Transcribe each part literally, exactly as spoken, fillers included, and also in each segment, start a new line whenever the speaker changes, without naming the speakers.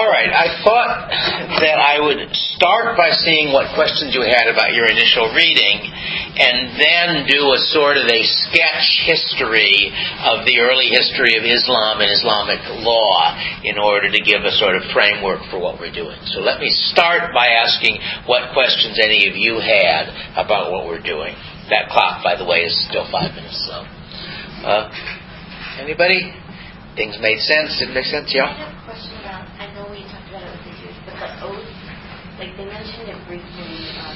All right, I thought that I would start by seeing what questions you had about your initial reading, and then do a sort of a sketch history of the early history of Islam and Islamic law in order to give a sort of framework for what we're doing. So let me start by asking what questions any of you had about what we're doing. That clock, by the way, is still five minutes slow. Uh, anybody? Things made sense? Didn't make sense? Yeah?
I have a question about, I know we talked about it with the Jews, but the oath, like they mentioned it briefly. Um,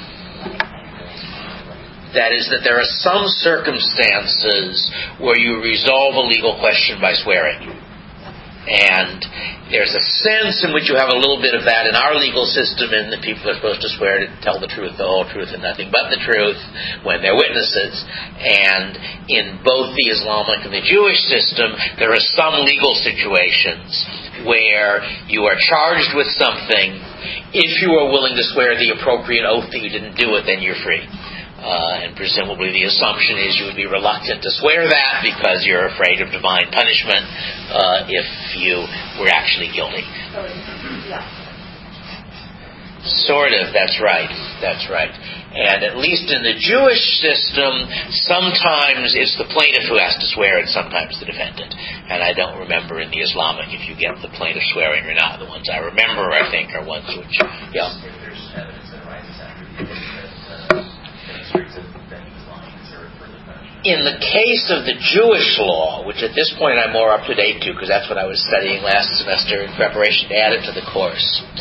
that is that there are some circumstances where you resolve a legal question by swearing. And there's a sense in which you have a little bit of that in our legal system, in that people are supposed to swear to tell the truth, the whole truth, and nothing but the truth when they're witnesses. And in both the Islamic and the Jewish system, there are some legal situations where you are charged with something. If you are willing to swear the appropriate oath that you didn't do it, then you're free. Uh, and presumably the assumption is you would be reluctant to swear that because you're afraid of divine punishment uh, if you were actually guilty.
So, yeah.
Sort of, that's right. That's right. And at least in the Jewish system, sometimes it's the plaintiff who has to swear and sometimes the defendant. And I don't remember in the Islamic if you get the plaintiff swearing or not. The ones I remember, I think, are ones which, yeah.
If there's evidence that arises after the that
in the case of the Jewish law, which at this point I'm more up to date to because that's what I was studying last semester in preparation to add it to the course,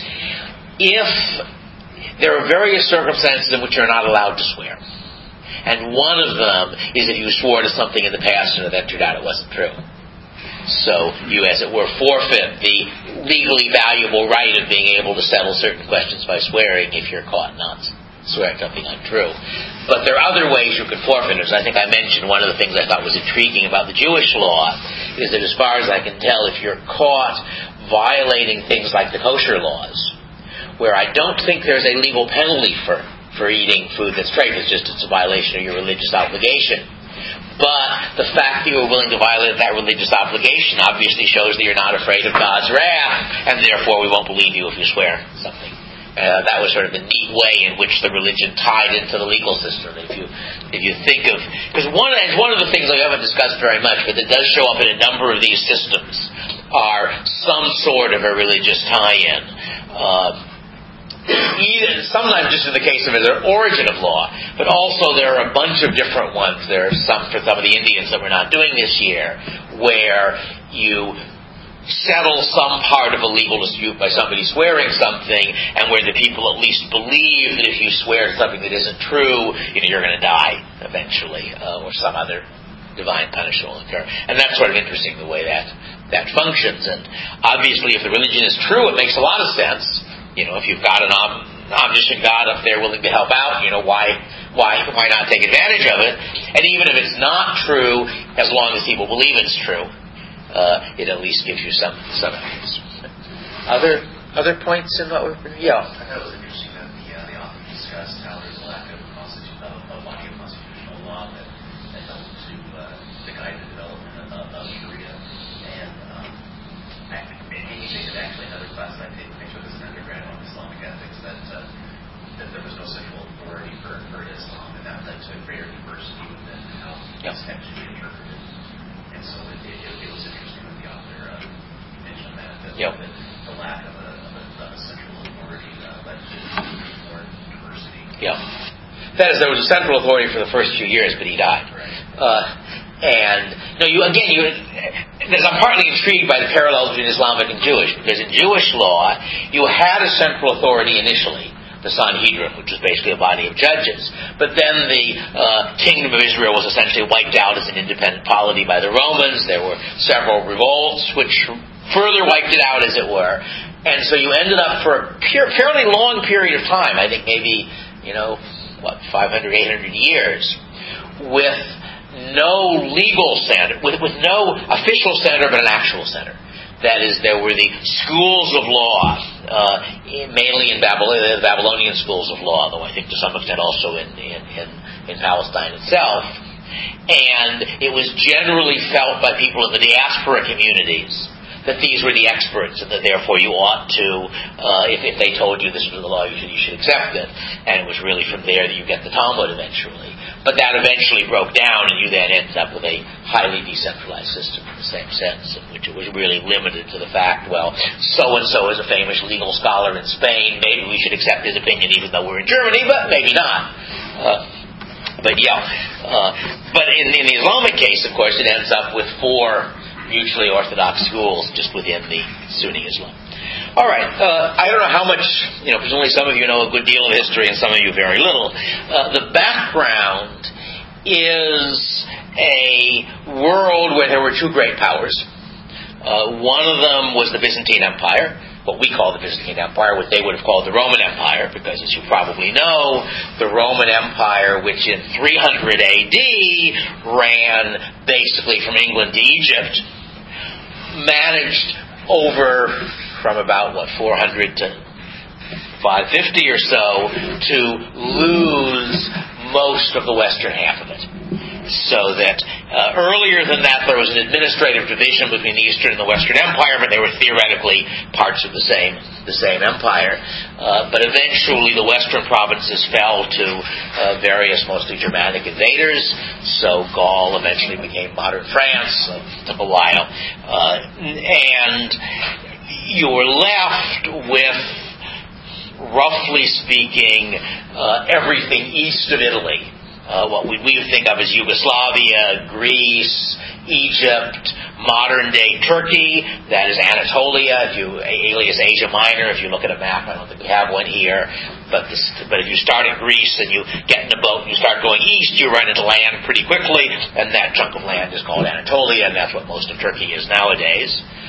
if there are various circumstances in which you're not allowed to swear, and one of them is if you swore to something in the past and it then turned out it wasn't true. So you, as it were, forfeit the legally valuable right of being able to settle certain questions by swearing if you're caught not swearing something untrue. But there are other ways you can forfeit it. As I think I mentioned, one of the things I thought was intriguing about the Jewish law is that as far as I can tell, if you're caught violating things like the kosher laws, where I don't think there's a legal penalty for, for eating food that's treif, it's just it's a violation of your religious obligation. But the fact that you were willing to violate that religious obligation obviously shows that you're not afraid of God's wrath, and therefore we won't believe you if you swear something. Uh, that was sort of the neat way in which the religion tied into the legal system. If you if you think of, because one one of the things I haven't discussed very much, but that does show up in a number of these systems, are some sort of a religious tie-in. Uh, Even, sometimes just in the case of the origin of law, but also there are a bunch of different ones. There are some for some of the Indians that we're not doing this year, where you settle some part of a legal dispute by somebody swearing something, and where the people at least believe that if you swear something that isn't true, you know, you're going to die eventually, uh, or some other divine punishment will occur. And that's sort of interesting the way that that functions. And obviously, if the religion is true, it makes a lot of sense. You know, if you've got an om- omniscient God up there willing to help out, you know, why, why, why not take advantage of it? And even if it's not true, as long as people believe it's true, uh, it at least gives you some some evidence. Other other points in what we've been, yeah.
I thought it was interesting that the uh, the author discussed how there's a lack of constitution, of a body of constitutional law that that helped to uh, to guide the development of, of Sharia. And um, I, and you think that actually another class I think I took as an undergrad on Islamic ethics that uh, that there was no central authority for, for Islam, and that led to a greater diversity within how
yep.
it's actually interpreted. And so it, it, it was interesting that the author uh, mentioned that that,
yep.
that the lack of a, of a, of a central authority uh, led to more diversity.
Yeah. That is, there was a central authority for the first few years, but he died.
Right.
Uh, and no, you again, you. I'm partly intrigued by the parallels between Islamic and Jewish, because in Jewish law, you had a central authority initially, the Sanhedrin, which was basically a body of judges. But then the uh, kingdom of Israel was essentially wiped out as an independent polity by the Romans. There were several revolts, which further wiped it out, as it were. And so you ended up for a pure, fairly long period of time, I think maybe, you know, what, five hundred, eight hundred years, with no legal center, with, with no official center, but an actual center. That is, there were the schools of law, uh, mainly in Babylon, the Babylonian schools of law, though I think to some extent also in, in, in, in Palestine itself. And it was generally felt by people in the diaspora communities that these were the experts, and that therefore you ought to, uh, if, if they told you this was the law, you should, you should accept it. And it was really from there that you get the Talmud eventually. But that eventually broke down, and you then ended up with a highly decentralized system in the same sense, in which it was really limited to the fact, well, so-and-so is a famous legal scholar in Spain, maybe we should accept his opinion even though we're in Germany, but maybe not. Uh, but yeah, uh, but in, in the Islamic case, of course, it ends up with four mutually orthodox schools just within the Sunni Islam. All right, uh, I don't know how much, you know, presumably some of you know a good deal of history and some of you very little. Uh, the background is a world where there were two great powers. Uh, one of them was the Byzantine Empire, what we call the Byzantine Empire, what they would have called the Roman Empire, because as you probably know, the Roman Empire, which in three hundred A D ran basically from England to Egypt, managed over from about, what, four hundred to five fifty or so to lose most of the western half of it. So that uh, earlier than that there was an administrative division between the Eastern and the Western Empire, but they were theoretically parts of the same the same empire. Uh, but eventually the Western provinces fell to uh, various, mostly Germanic invaders. So Gaul eventually became modern France. So it took a while. Uh, and you were left with, roughly speaking, uh, everything east of Italy. Uh, what we, we think of as Yugoslavia, Greece, Egypt, modern-day Turkey, that is Anatolia, if you, alias Asia Minor, if you look at a map. I don't think we have one here, but this, but if you start in Greece and you get in a boat and you start going east, you run into land pretty quickly, and that chunk of land is called Anatolia, and that's what most of Turkey is nowadays.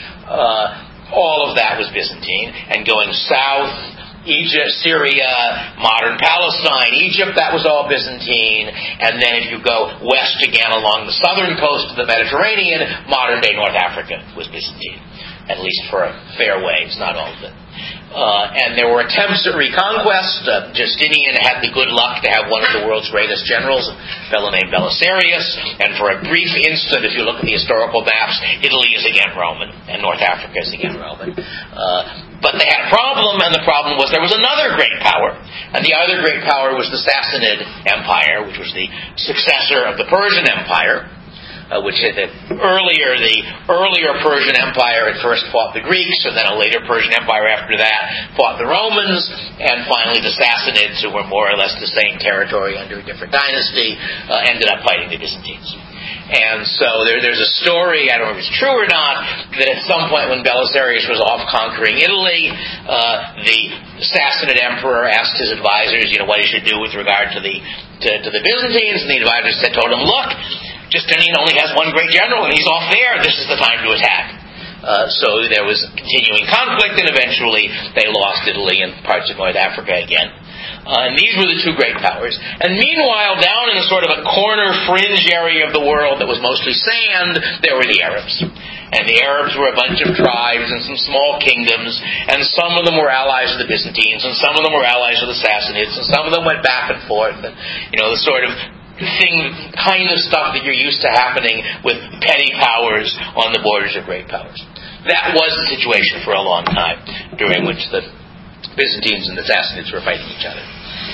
Uh, all of that was Byzantine, and going south, Egypt, Syria, modern Palestine, Egypt, that was all Byzantine. And then if you go west again along the southern coast of the Mediterranean, modern-day North Africa was Byzantine, at least for a fair ways, not all of it. Uh, and there were attempts at reconquest. Uh, Justinian had the good luck to have one of the world's greatest generals, a fellow named Belisarius. And for a brief instant, if you look at the historical maps, Italy is again Roman, and North Africa is again Roman. Uh, But they had a problem, and the problem was there was another great power. And the other great power was the Sassanid Empire, which was the successor of the Persian Empire, uh, which had the earlier, the earlier Persian Empire at first fought the Greeks, and then a later Persian Empire after that fought the Romans, and finally the Sassanids, who were more or less the same territory under a different dynasty, uh, ended up fighting the Byzantines. And so there, there's a story, I don't know if it's true or not, that at some point when Belisarius was off conquering Italy, uh, the Sassanid emperor asked his advisors, you know, what he should do with regard to the to, to the Byzantines, and the advisors said, told him, look, Justinian only has one great general, and he's off there. This is the time to attack. Uh, so there was continuing conflict, and eventually they lost Italy and parts of North Africa again. Uh, and these were the two great powers. And meanwhile, down in a sort of a corner fringe area of the world that was mostly sand, there were the Arabs. And the Arabs were a bunch of tribes and some small kingdoms, and some of them were allies of the Byzantines, and some of them were allies of the Sassanids, and some of them went back and forth, and, you know, the sort of thing, kind of stuff that you're used to happening with petty powers on the borders of great powers. That was the situation for a long time, during which the Byzantines and the Sassanids were fighting each other.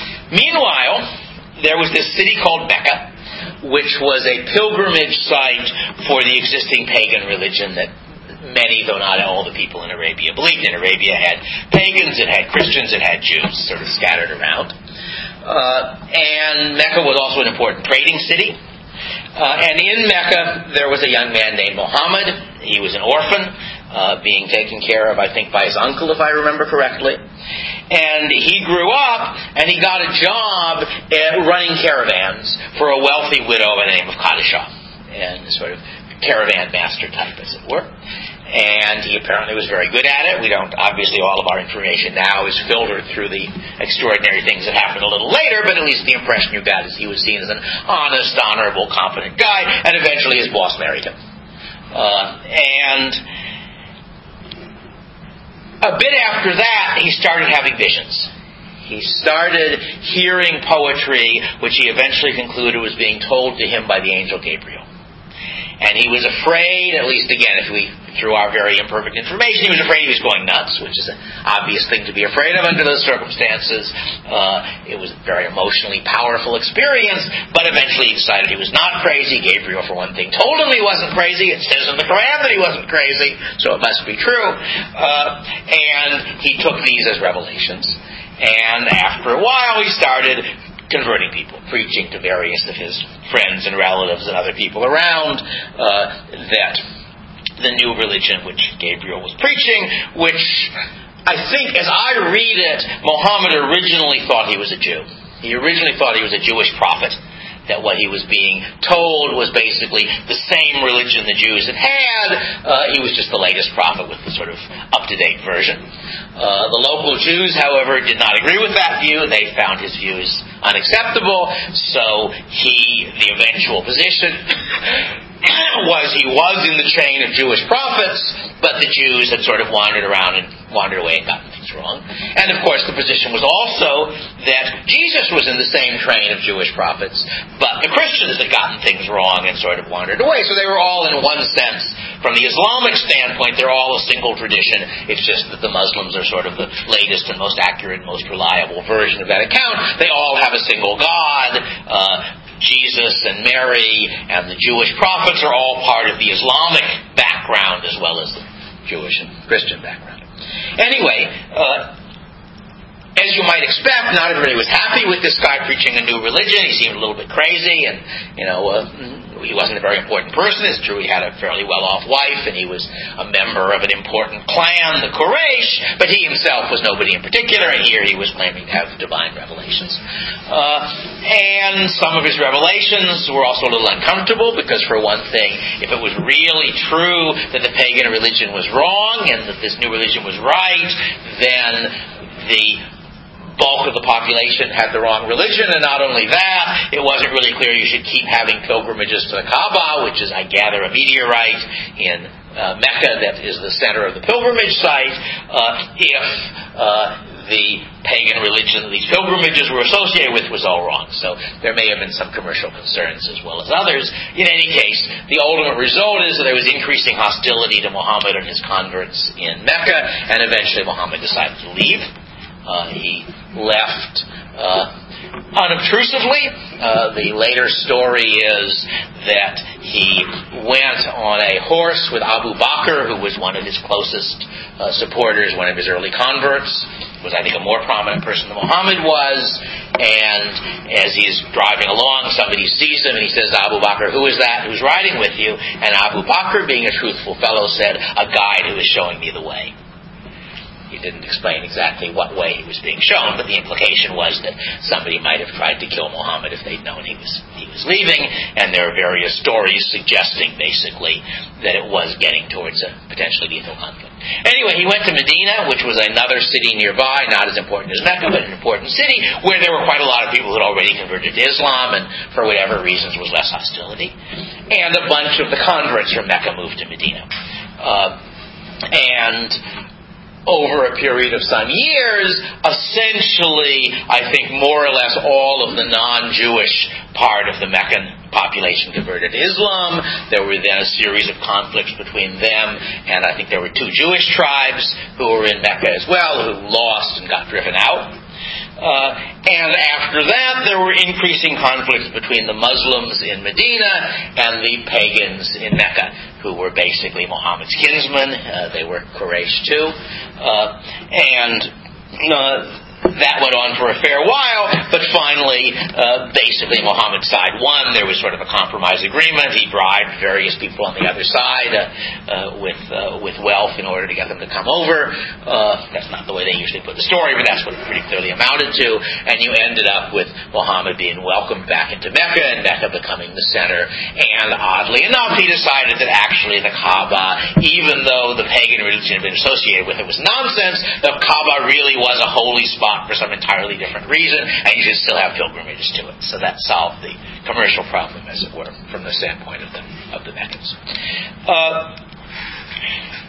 Meanwhile, there was this city called Mecca, which was a pilgrimage site for the existing pagan religion that many, though not all, the people in Arabia believed in. Arabia had pagans, it had Christians, it had Jews, sort of scattered around. Uh, and Mecca was also an important trading city. Uh, and in Mecca, there was a young man named Muhammad. He was an orphan, uh, being taken care of, I think, by his uncle, if I remember correctly. And he grew up, and he got a job at running caravans for a wealthy widow by the name of Kadisha, and sort of caravan master type, as it were. And he apparently was very good at it. We don't, obviously, all of our information now is filtered through the extraordinary things that happened a little later, but at least the impression you got is he was seen as an honest, honorable, competent guy, and eventually his boss married him. Uh, and a bit after that, he started having visions. He started hearing poetry, which he eventually concluded was being told to him by the angel Gabriel. And he was afraid, at least again, if we through our very imperfect information, he was afraid he was going nuts, which is an obvious thing to be afraid of under those circumstances. Uh, it was a very emotionally powerful experience, but eventually he decided he was not crazy. Gabriel, for one thing, told him he wasn't crazy. It says in the Quran that he wasn't crazy, so it must be true. Uh, and he took these as revelations. And after a while, he started converting people, preaching to various of his friends and relatives and other people around uh, that the new religion which Gabriel was preaching, which I think, as I read it, Muhammad originally thought he was a Jew. He originally thought he was a Jewish prophet, that what he was being told was basically the same religion the Jews had had. Uh, he was just the latest prophet with the sort of up-to-date version. Uh, the local Jews, however, did not agree with that view. They found his views unacceptable. So he, the eventual position was he was in the chain of Jewish prophets, but the Jews had sort of wandered around and wandered away and gotten things wrong. And of course the position was also that Jesus was in the same train of Jewish prophets, but the Christians had gotten things wrong and sort of wandered away. So they were all, in one sense, from the Islamic standpoint, they're all a single tradition. It's just that the Muslims are sort of the latest and most accurate, most reliable version of that account. They all have a single God. Uh, Jesus and Mary and the Jewish prophets are all part of the Islamic background as well as the Jewish and Christian background. Anyway, uh, as you might expect, not everybody was happy with this guy preaching a new religion. He seemed a little bit crazy, and, you know, uh, he wasn't a very important person. It's true he had a fairly well-off wife, and he was a member of an important clan, the Quraysh, but he himself was nobody in particular, and here he was claiming to have divine revelations. Uh, and some of his revelations were also a little uncomfortable, because for one thing, if it was really true that the pagan religion was wrong and that this new religion was right, then the bulk of the population had the wrong religion, and not only that, it wasn't really clear you should keep having pilgrimages to the Kaaba, which is, I gather, a meteorite in uh, Mecca that is the center of the pilgrimage site, uh, if uh, the pagan religion that these pilgrimages were associated with was all wrong. So there may have been some commercial concerns as well as others. In any case, the ultimate result is that there was increasing hostility to Muhammad and his converts in Mecca, and eventually Muhammad decided to leave. Uh, he left uh, unobtrusively. Uh, the later story is that he went on a horse with Abu Bakr, who was one of his closest uh, supporters, one of his early converts, was, I think, a more prominent person than Muhammad was. And as he's driving along, somebody sees him and he says to Abu Bakr, "Who is that? Who's riding with you?" And Abu Bakr, being a truthful fellow, said, "A guide who is showing me the way." He didn't explain exactly what way he was being shown, but the implication was that somebody might have tried to kill Muhammad if they'd known he was he was leaving, and there are various stories suggesting, basically, that it was getting towards a potentially lethal conflict. Anyway, he went to Medina, which was another city nearby, not as important as Mecca, but an important city, where there were quite a lot of people who had already converted to Islam, and for whatever reasons was less hostility. And a bunch of the converts from Mecca moved to Medina. Uh, and... Over a period of some years, essentially, I think more or less all of the non-Jewish part of the Meccan population converted to Islam. There were then a series of conflicts between them, and I think there were two Jewish tribes who were in Mecca as well, who lost and got driven out. Uh, and after that, there were increasing conflicts between the Muslims in Medina and the pagans in Mecca, who were basically Muhammad's kinsmen. Uh, they were Quraysh too. Uh, and uh, that went on for a fair while, but finally, uh, basically, Muhammad's side won. There was sort of a compromise agreement. He bribed various people on the other side uh, uh, with uh, with wealth in order to get them to come over. Uh, that's not the way they usually put the story, but that's what it pretty clearly amounted to. And you ended up with Muhammad being welcomed back into Mecca, and Mecca becoming the center. And oddly enough, he decided that actually the Kaaba, even though the pagan religion had been associated with it was nonsense, the Kaaba really was a holy spot for some entirely different reason, and you should still have pilgrimages to it. So that solved the commercial problem, as it were, from the standpoint of the of the Meccans. Uh,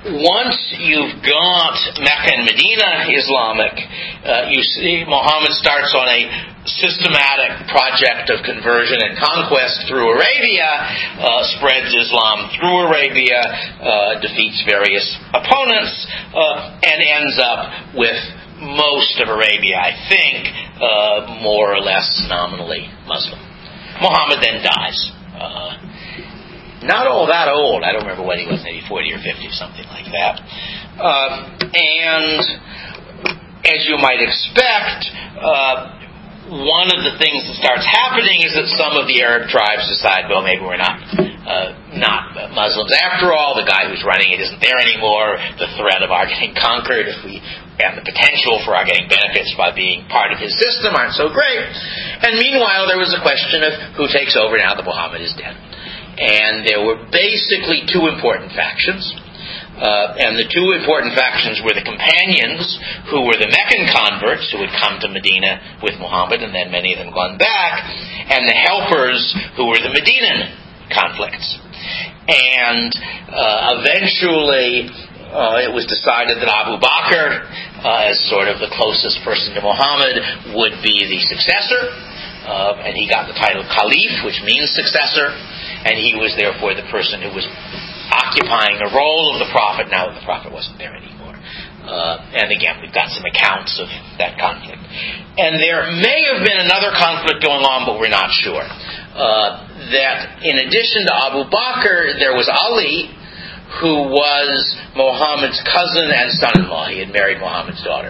once you've got Mecca and Medina Islamic, uh, you see Muhammad starts on a systematic project of conversion and conquest through Arabia, uh, spreads Islam through Arabia, uh, defeats various opponents, uh, and ends up with most of Arabia, I think, uh, more or less nominally Muslim. Muhammad then dies. Uh, not all that old. I don't remember what he was, maybe forty or fifty, something like that. Uh, and as you might expect, uh, one of the things that starts happening is that some of the Arab tribes decide, well, maybe we're not uh, not Muslims after all. The guy who's running it isn't there anymore. The threat of our getting conquered, if we and the potential for our getting benefits by being part of his system aren't so great. And meanwhile, there was a question of who takes over now that Muhammad is dead. And there were basically two important factions. Uh, and the two important factions were the companions, who were the Meccan converts who had come to Medina with Muhammad, and then many of them gone back, and the helpers, who were the Medinan conflicts. And uh, eventually, uh, it was decided that Abu Bakr, uh, as sort of the closest person to Muhammad, would be the successor. Uh, and he got the title Caliph, which means successor, and he was therefore the person who was occupying the role of the Prophet now that the Prophet wasn't there anymore. Uh, and again, we've got some accounts of that conflict. And there may have been another conflict going on, but we're not sure. Uh, that in addition to Abu Bakr, there was Ali, who was Muhammad's cousin and son-in-law. He had married Muhammad's daughter.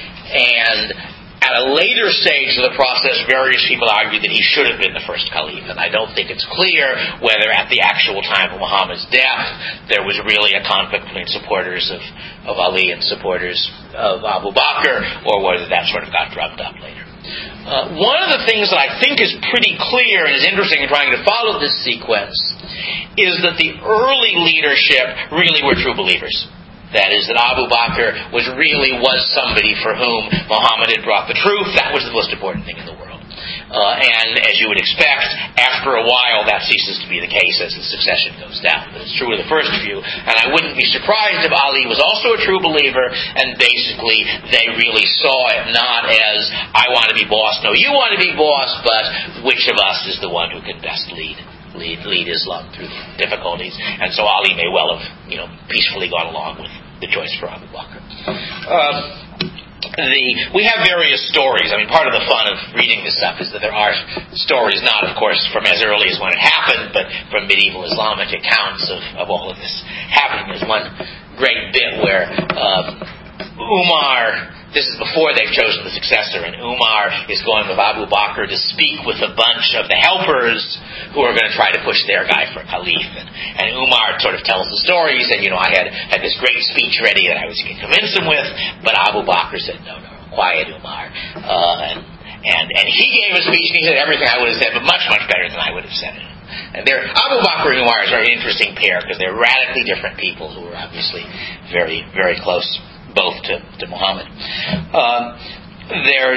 And at a later stage of the process, various people argued that he should have been the first caliph, and I don't think it's clear whether at the actual time of Muhammad's death there was really a conflict between supporters of, of Ali and supporters of Abu Bakr, or whether that sort of got drummed up later. Uh, one of the things that I think is pretty clear and is interesting in trying to follow this sequence is that the early leadership really were true believers. That is, that Abu Bakr was really was somebody for whom Muhammad had brought the truth. That was the most important thing in the world. Uh, and as you would expect, after a while that ceases to be the case as the succession goes down. But it's true of the first few. And I wouldn't be surprised if Ali was also a true believer, and basically they really saw it not as, I want to be boss, no, you want to be boss, but which of us is the one who can best lead. Lead, lead Islam through the difficulties. And so Ali may well have, you know, peacefully gone along with the choice for Abu Bakr. Um, the, we have various stories. I mean, part of the fun of reading this stuff is that there are stories, not, of course, from as early as when it happened, but from medieval Islamic accounts of, of all of this happening. There's one great bit where um, Umar... This is before they've chosen the successor, and Umar is going with Abu Bakr to speak with a bunch of the helpers who are going to try to push their guy for caliph. And, and Umar sort of tells the story. He said, you know, I had, had this great speech ready that I was going to convince him with, but Abu Bakr said, no, no, quiet, Umar. Uh, and, and, and he gave a speech, and he said everything I would have said, but much, much better than I would have said it. And they're, Abu Bakr and Umar is a very interesting pair, because they're radically different people who are obviously very, very close, both to, to Muhammad. Um, there's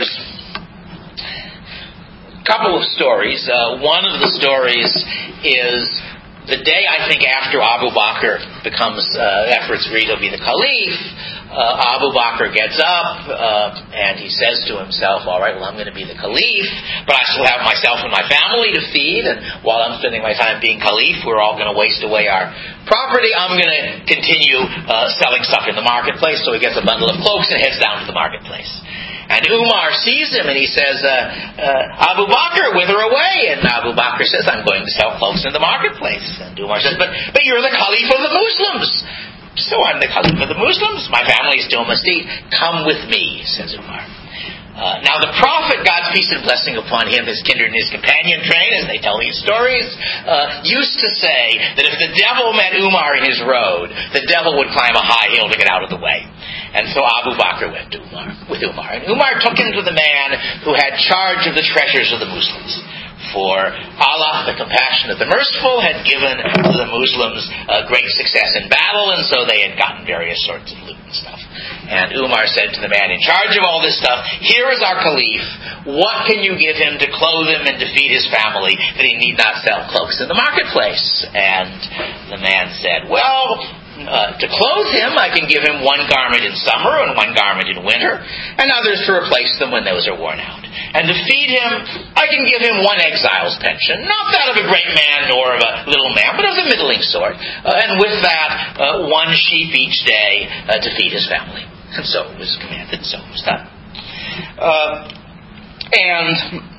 a couple of stories. Uh, one of the stories is the day, I think, after Abu Bakr becomes, uh, after it's agreed he'll be the caliph, uh, Abu Bakr gets up uh, and he says to himself, all right, well, I'm going to be the caliph, but I still have myself and my family to feed, and while I'm spending my time being caliph, we're all going to waste away our property. I'm going to continue uh, selling stuff in the marketplace. So he gets a bundle of cloaks and heads down to the marketplace. And Umar sees him and he says, uh, uh, Abu Bakr, whither away? And Abu Bakr says, I'm going to sell cloaks in the marketplace. And Umar says, but, but you're the caliph of the Muslims. So I'm the caliph of the Muslims. My family still must eat. Come with me, says Umar. Uh, now the Prophet, God's peace and blessing upon him, his kindred and his companion train, as they tell these stories, uh, used to say that if the devil met Umar in his road, the devil would climb a high hill to get out of the way. And so Abu Bakr went to Umar, with Umar. And Umar took him to the man who had charge of the treasures of the Muslims. For Allah, the compassionate, the merciful, had given to the Muslims uh, great success in battle, and so they had gotten various sorts of loot and stuff. And Umar said to the man in charge of all this stuff, here is our caliph. What can you give him to clothe him and to feed his family that he need not sell cloaks in the marketplace? And the man said, well, Uh, to clothe him, I can give him one garment in summer and one garment in winter, and others to replace them when those are worn out. And to feed him, I can give him one exile's pension, not that of a great man nor of a little man, but of the middling sort. Uh, and with that, uh, one sheep each day uh, to feed his family. And so it was commanded, and so it was done. Uh, and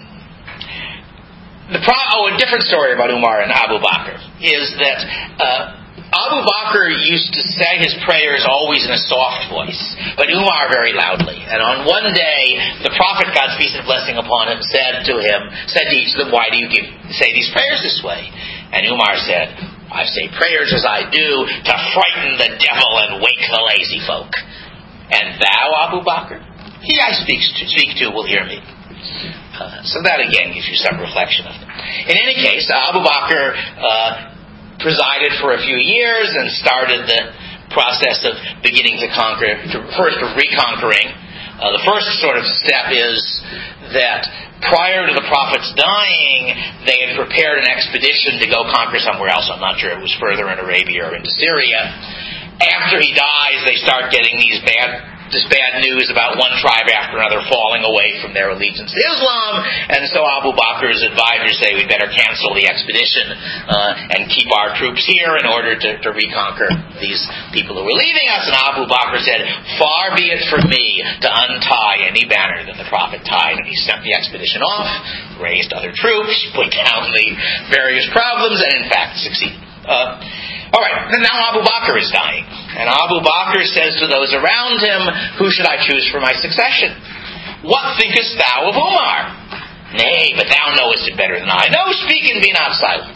the pro- oh, a different story about Umar and Abu Bakr is that uh, Abu Bakr used to say his prayers always in a soft voice, but Umar very loudly. And on one day, the Prophet, God's peace and blessing upon him, said to him, said to each of them, "Why do you give, say these prayers this way?" And Umar said, "I say prayers as I do to frighten the devil and wake the lazy folk. And thou, Abu Bakr, he I speak to, speak to will hear me." Uh, so that again gives you some reflection of it. In any case, Abu Bakr uh, presided for a few years and started the process of beginning to conquer, to, first of reconquering. Uh, the first sort of step is that prior to the Prophet's dying, they had prepared an expedition to go conquer somewhere else. I'm not sure it was further in Arabia or into Syria. After he dies, they start getting these bad this bad news about one tribe after another falling away from their allegiance to Islam, and so Abu Bakr's advisors say we'd better cancel the expedition uh, and keep our troops here in order to, to reconquer these people who were leaving us. And Abu Bakr said, "Far be it from me to untie any banner that the Prophet tied." And he sent the expedition off, raised other troops, put down the various problems, and in fact succeeded. Uh, all right, then now Abu Bakr is dying. And Abu Bakr says to those around him, "Who should I choose for my succession? What thinkest thou of Umar?" "Nay, but thou knowest it better than I." "No, speak and be not silent."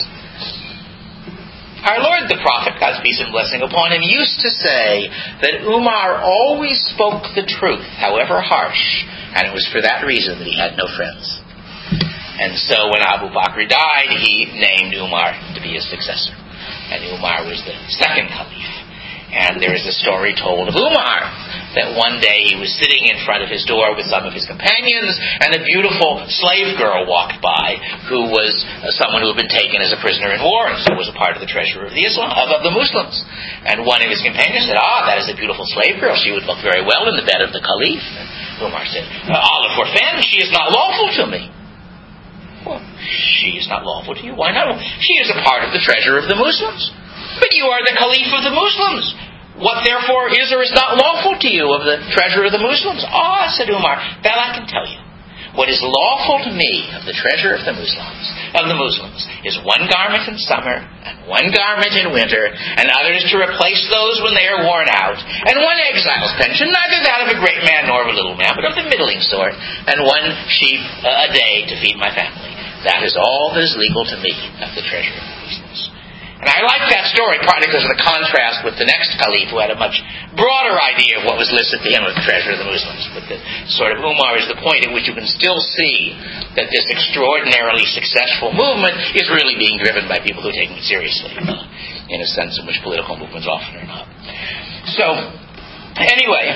Our Lord the Prophet, God's peace and blessing upon him, used to say that Umar always spoke the truth, however harsh, and it was for that reason that he had no friends. And so when Abu Bakr died, he named Umar to be his successor. And Umar was the second caliph. And there is a story told of Umar that one day he was sitting in front of his door with some of his companions, and a beautiful slave girl walked by who was uh, someone who had been taken as a prisoner in war, and so was a part of the treasure of the Islam of, of the Muslims. And one of his companions said, "Ah, that is a beautiful slave girl. She would look very well in the bed of the caliph." And Umar said, "Allah forfend, she is not lawful to me." "Well, she is not lawful to you. Why not?" "She is a part of the treasure of the Muslims." "But you are the caliph of the Muslims. What therefore is or is not lawful to you of the treasure of the Muslims?" "Ah," said Umar, "that I can tell you. What is lawful to me of the treasure of the Muslims, of the Muslims, is one garment in summer and one garment in winter, and others to replace those when they are worn out, and one exile's pension, neither that of a great man nor of a little man, but of the middling sort, and one sheep uh, a day to feed my family. That is all that is legal to me of the treasure of the Muslims." And I like that story partly because of the contrast with the next caliph, who had a much broader idea of what was listed to him of the treasure of the Muslims. But the sort of Umar is the point at which you can still see that this extraordinarily successful movement is really being driven by people who are taking it seriously, uh, in a sense in which political movements often are not. So, anyway,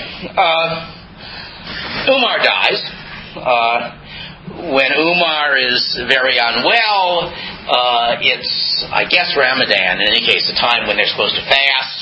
uh, Umar dies. Uh, when Umar is very unwell, uh, it's, I guess, Ramadan, in any case, a time when they're supposed to fast,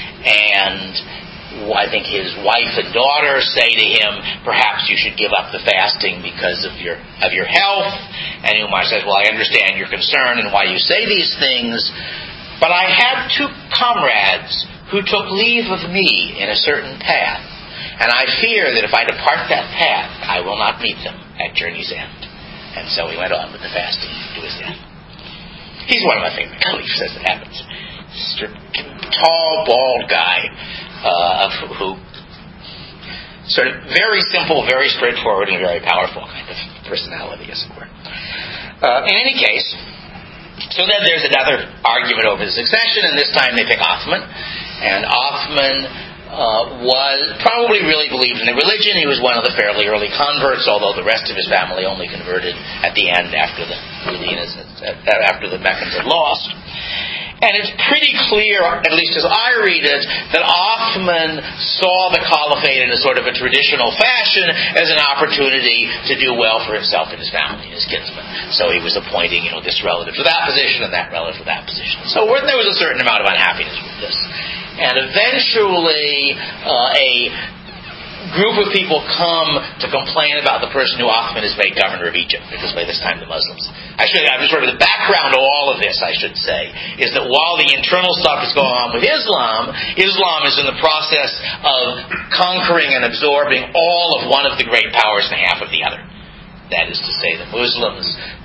and I think his wife and daughter say to him, "Perhaps you should give up the fasting because of your of your health." And Umar says, "Well, I understand your concern and why you say these things, but I had two comrades who took leave of me in a certain path, and I fear that if I depart that path, I will not meet them at journey's end." And so he went on with the fasting to his death. He's one of my favorite caliphs, as it happens. Tall, bald guy, uh, who sort of very simple, very straightforward, and very powerful kind of personality, as it were. Uh, in any case, so then there's another argument over the succession, and this time they pick Othman. And Othman Uh, was probably really believed in the religion. He was one of the fairly early converts, although the rest of his family only converted at the end after the Medinas, after the Meccans had lost. And it's pretty clear, at least as I read it, that Othman saw the caliphate in a sort of a traditional fashion as an opportunity to do well for himself and his family and his kinsmen. So he was appointing, you know, this relative to that position and that relative to that position. So there was a certain amount of unhappiness with this. And eventually, uh, a group of people come to complain about the person who Othman has made governor of Egypt, because by this time the Muslims... I should, I'm sort of the background to all of this, I should say, is that while the internal stuff is going on with Islam, Islam is in the process of conquering and absorbing all of one of the great powers and half of the other. That is to say, the Muslims,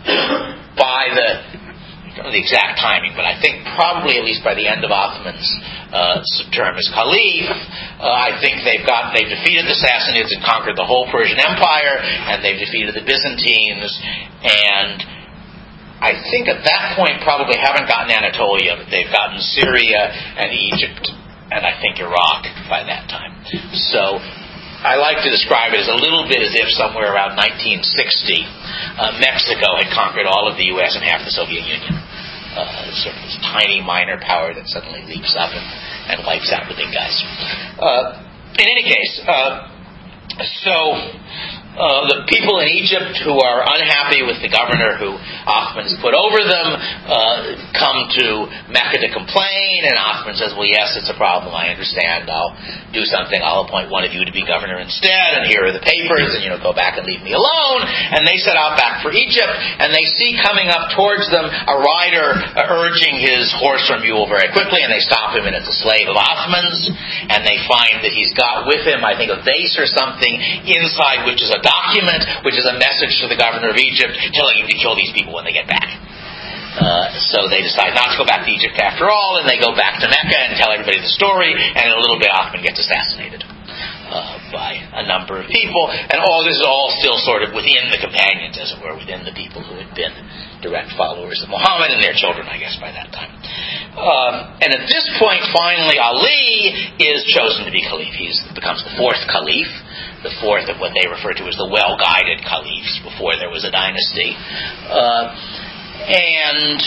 by the... I don't know the exact timing, but I think probably at least by the end of Othman's uh, term as Caliph, uh, I think they've got they've defeated the Sassanids and conquered the whole Persian Empire, and they've defeated the Byzantines, and I think at that point probably haven't gotten Anatolia, but they've gotten Syria and Egypt, and I think Iraq by that time. So I like to describe it as a little bit as if somewhere around nineteen sixty, uh, Mexico had conquered all of the U S and half the Soviet Union. Uh, sort of this tiny minor power that suddenly leaps up and, and wipes out the big guys. Uh, in any case, uh, so uh, the people in Egypt who are unhappy with the governor who Othman has put over them uh, come to Mecca to complain, and Othman says, well, yes, it's a problem, I understand, I'll do something, I'll appoint one of you to be governor instead, and here are the papers, and, you know, go back and leave me alone. And they set out back for Egypt, and they see coming up towards them a rider uh, urging his horse or mule very quickly, and they stop him, and it's a slave of Othman's, and they find that he's got with him, I think, a vase or something inside, which is a document, which is a message to the governor of Egypt telling him to kill these people when they get back. Uh, so they decide not to go back to Egypt after all, and they go back to Mecca and tell everybody the story, and in a little bit Othman gets assassinated uh, by a number of people, and all this is all still sort of within the companions, as it were, within the people who had been direct followers of Muhammad and their children, I guess, by that time. Um, and at this point, finally, Ali is chosen to be Caliph. He becomes the fourth Caliph, the fourth of what they refer to as the well-guided caliphs before there was a dynasty. Uh, and,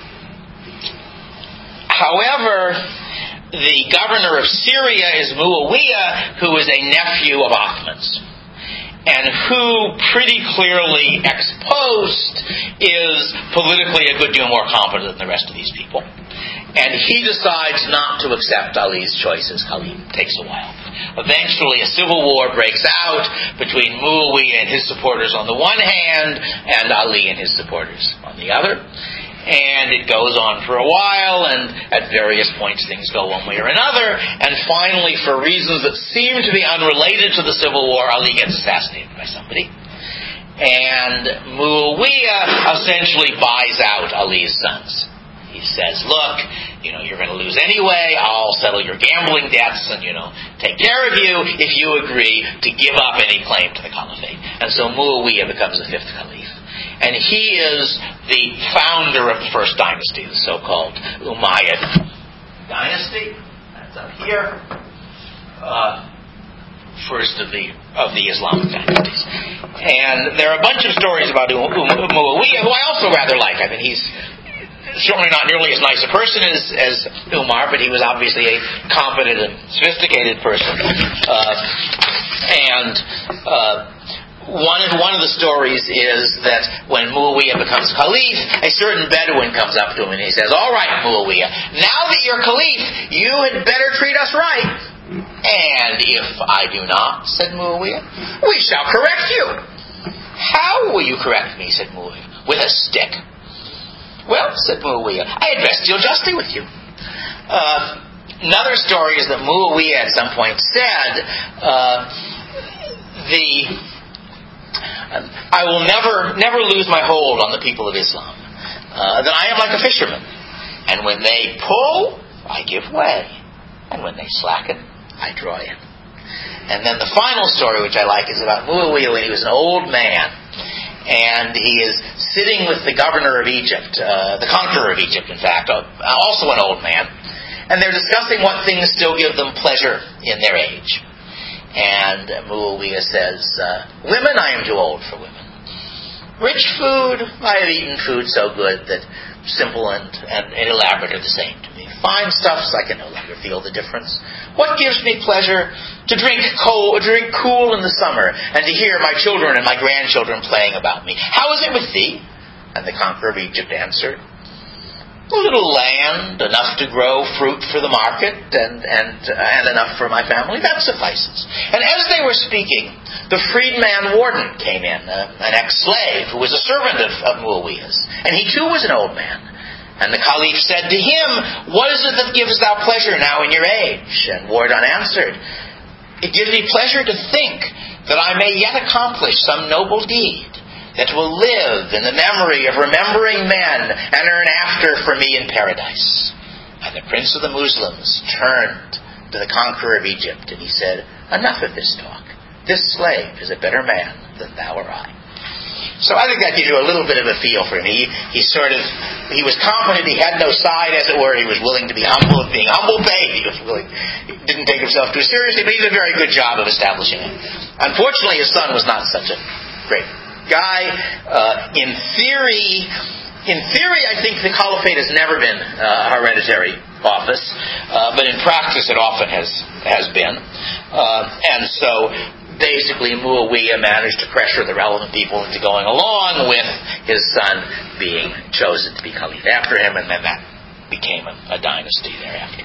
however, the governor of Syria is Muawiyah, who is a nephew of Othman's, and who pretty clearly ex post is politically a good deal more competent than the rest of these people. And he decides not to accept Ali's choice as Caliph. It takes a while. Eventually, a civil war breaks out between Muawiyah and his supporters on the one hand, and Ali and his supporters on the other. And it goes on for a while, and at various points things go one way or another. And finally, for reasons that seem to be unrelated to the civil war, Ali gets assassinated by somebody. And Muawiyah essentially buys out Ali's sons. He says, look, you know, you're going to lose anyway. I'll settle your gambling debts and, you know, take care of you if you agree to give up any claim to the caliphate. And so Muawiyah becomes the fifth caliph. And he is the founder of the first dynasty, the so-called Umayyad dynasty. That's up here. Uh, first of the of the Islamic dynasties. And there are a bunch of stories about Muawiyah, who I also rather like. I mean, he's certainly not nearly as nice a person as, as Umar, but he was obviously a competent and sophisticated person. Uh, and uh, one of one of the stories is that when Muawiyah becomes Caliph, a certain Bedouin comes up to him and he says, all right, Muawiyah, now that you're Caliph, you had better treat us right. And if I do not, said Muawiyah, we shall correct you. How will you correct me, said Muawiyah? With a stick. Well, said Muawiyah, I had best deal justly with you. Uh, another story is that Muawiyah at some point said, uh, the uh, I will never never lose my hold on the people of Islam. Uh, that I am like a fisherman. And when they pull, I give way. And when they slacken, I draw in. And then the final story, which I like, is about Muawiyah when he was an old man. And he is sitting with the governor of Egypt, uh, the conqueror of Egypt, in fact, uh, also an old man. And they're discussing what things still give them pleasure in their age. And uh, Muawiyah says, uh, women, I am too old for women. Rich food, I have eaten food so good that simple and, and, and elaborate are the same to me. Fine stuffs, I can no longer feel the difference. What gives me pleasure? To drink cold, drink cool in the summer, and to hear my children and my grandchildren playing about me. How is it with thee? And the conqueror of Egypt answered, a little land, enough to grow fruit for the market, and and and enough for my family. That suffices. And as they were speaking, the freedman warden came in, uh, an ex-slave who was a servant of, of Muawiyah's, and he too was an old man. And the Caliph said to him, "What is it that gives thou pleasure now in your age?" And Wardan answered, "It gives me pleasure to think that I may yet accomplish some noble deed that will live in the memory of remembering men and earn after for me in paradise." And the prince of the Muslims turned to the conqueror of Egypt, and he said, "Enough of this talk. This slave is a better man than thou or I." So I think that gives you a little bit of a feel for him. He, he sort of, he was confident, he had no side, as it were. He was willing to be humble, being humble paid. He was willing, he didn't take himself too seriously, but he did a very good job of establishing it. Unfortunately, his son was not such a great guy. Uh, in theory, in theory, I think the caliphate has never been uh, a hereditary office, uh, but in practice, it often has has been. Uh, and so, basically, Muawiyah managed to pressure the relevant people into going along with his son being chosen to be caliph after him, and then that became a, a dynasty thereafter.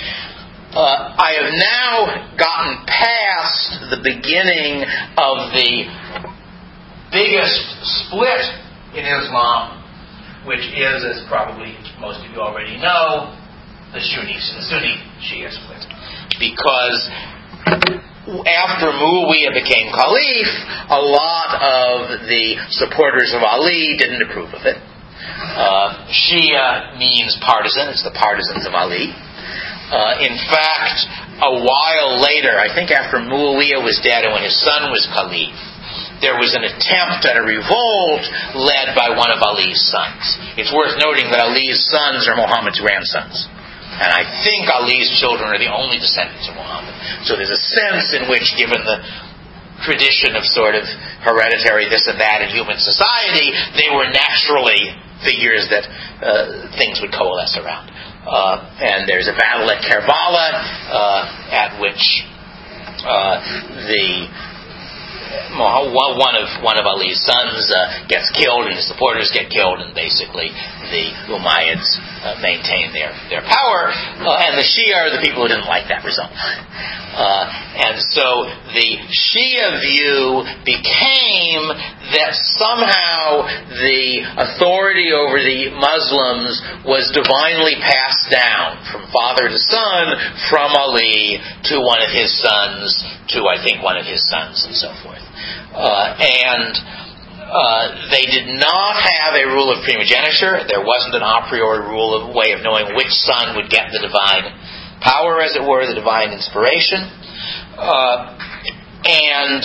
Uh, I have now gotten past the beginning of the biggest split in Islam, which is, as probably most of you already know, the Sunni, the Sunni Shia split. Because after Muawiyah became caliph, a lot of the supporters of Ali didn't approve of it. Uh, Shia means partisan. It's the partisans of Ali. Uh, in fact, a while later, I think after Muawiyah was dead and when his son was caliph, there was an attempt at a revolt led by one of Ali's sons. It's worth noting that Ali's sons are Muhammad's grandsons. And I think Ali's children are the only descendants of Muhammad. So there's a sense in which, given the tradition of sort of hereditary this and that in human society, they were naturally figures that uh, things would coalesce around. Uh, and there's a battle at Karbala uh, at which uh, the one of one of Ali's sons uh, gets killed, and his supporters get killed, and basically the Umayyads uh, maintain their their power, uh, and the Shia are the people who didn't like that result. Uh, and so the Shia view became that somehow the authority over the Muslims was divinely passed down from father to son, from Ali to one of his sons, to I think one of his sons, and so forth. Uh, and uh, they did not have a rule of primogeniture. There wasn't an a priori rule of way of knowing which son would get the divine power, as it were, the divine inspiration. Uh, and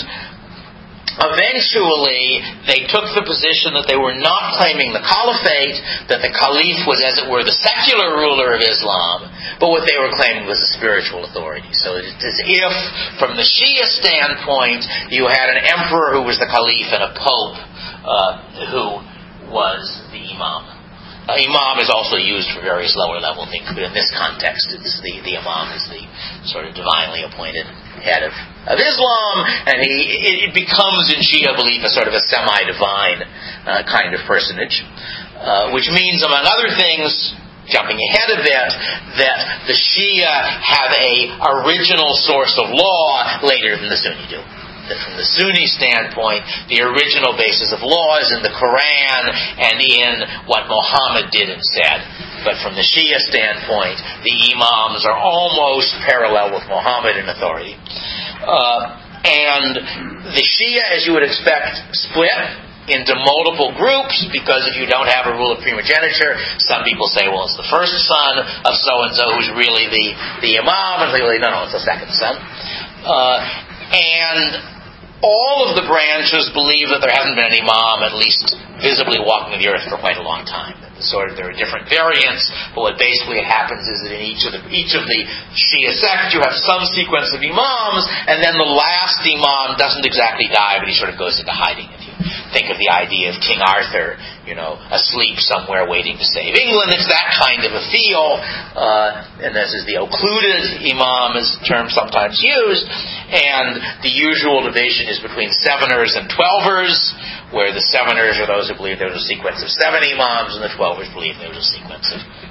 eventually, they took the position that they were not claiming the caliphate, that the caliph was, as it were, the secular ruler of Islam, but what they were claiming was a spiritual authority. So it's as if, from the Shia standpoint, you had an emperor who was the caliph and a pope uh, who was the imam. Uh, imam is also used for various lower-level things, but in this context, it's the, the imam is the sort of divinely appointed head of, of Islam, and he it, it becomes, in Shia belief, a sort of a semi-divine uh, kind of personage, uh, which means, among other things, jumping ahead a bit, that the Shia have a original source of law later than the Sunni do. That from the Sunni standpoint, the original basis of law is in the Quran and in what Muhammad did and said. But from the Shia standpoint, the imams are almost parallel with Muhammad in authority. Uh, and the Shia, as you would expect, split into multiple groups, because if you don't have a rule of primogeniture, some people say, well, it's the first son of so-and-so who's really the, the imam, and they really, no, no, it's the second son. Uh, and all of the branches believe that there hasn't been an imam, at least visibly walking the earth, for quite a long time. Sort of, there are different variants, but what basically happens is that in each of the each of the Shia sects, you have some sequence of imams, and then the last imam doesn't exactly die, but he sort of goes into hiding. If you think of the idea of King Arthur, you know, asleep somewhere waiting to save England, it's that kind of a feel. Uh, and this is the occluded imam, is the term sometimes used. And the usual division is between seveners and twelvers, where the seveners are those who believe there's a sequence of seven imams, and the twelvers believe there's a sequence of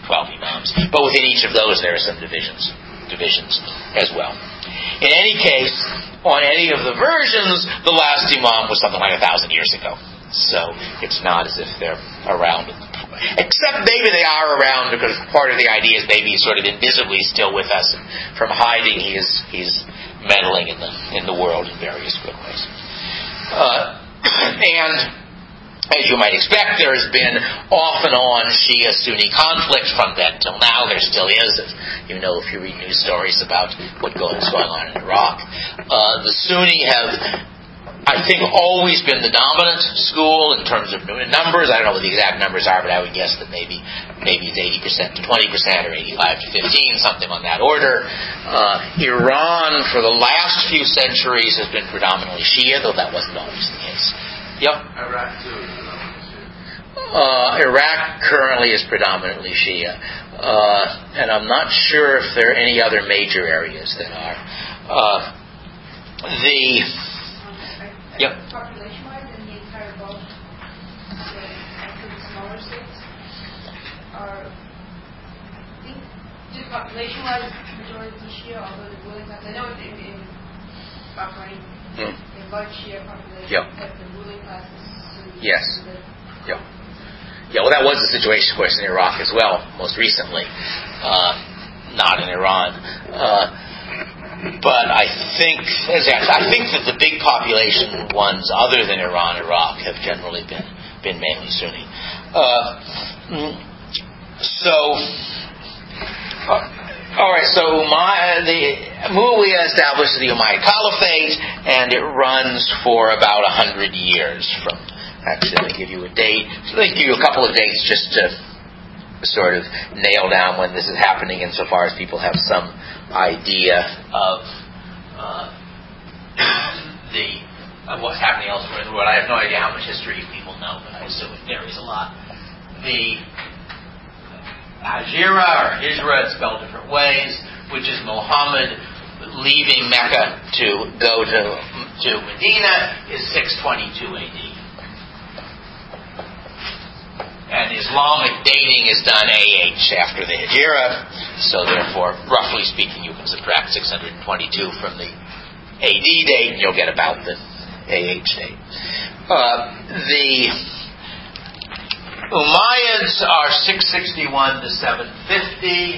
twelve imams. But within each of those, there are some divisions, divisions as well. In any case, on any of the versions, the last imam was something like a thousand years ago. So it's not as if they're around. Except maybe they are around because part of the idea is maybe he's sort of invisibly still with us. And from hiding, he is he's meddling in the in the world in various good ways. Uh, and as you might expect, there has been off and on Shia-Sunni conflict from then till now. There still is, as you know if you read news stories about what goes going on in Iraq. Uh, the Sunni have, I think, always been the dominant school in terms of numbers. I don't know what the exact numbers are, but I would guess that maybe maybe it's eighty percent to twenty percent or eighty-five to fifteen, something on that order. Uh, Iran, for the last few centuries, has been predominantly Shia, though that wasn't always the case. Yep.
Iraq, too.
Uh, Iraq currently is predominantly Shia. Uh, and I'm not sure if there are any other major areas that are. Uh, the... Yep.
Population-wise, in the entire Gulf, the smaller states are, I think, just population-wise, majority Shia, although the ruling class, I know it's in, in Bahrain, mm. in large Shia population,
yep.
but the ruling class is Sunni.
Yes. Yep. Yeah, well, that was the situation, of course, in Iraq as well, most recently, uh, not in Iran. Uh, But I think, I think that the big population ones, other than Iran, Iraq, have generally been been mainly Sunni. Uh, so, uh, all right. So Umayyad, the Muawiyah established the Umayyad Caliphate, and it runs for about a hundred years. From actually, let me give you a date. So let me give you a couple of dates just to sort of nail down when this is happening, insofar as people have some idea of uh, the of what's happening elsewhere in the world. I have no idea how much history people know, but I assume it varies a lot. The Hijra, or Hijra, it's spelled different ways, which is Muhammad leaving Mecca to go to to Medina, is six twenty-two A D. And Islamic dating is done A H after the Hijra, so therefore, roughly speaking, you can subtract six hundred twenty-two from the A D date, and you'll get about the A H date. Uh, the Umayyads are six sixty-one to seven fifty.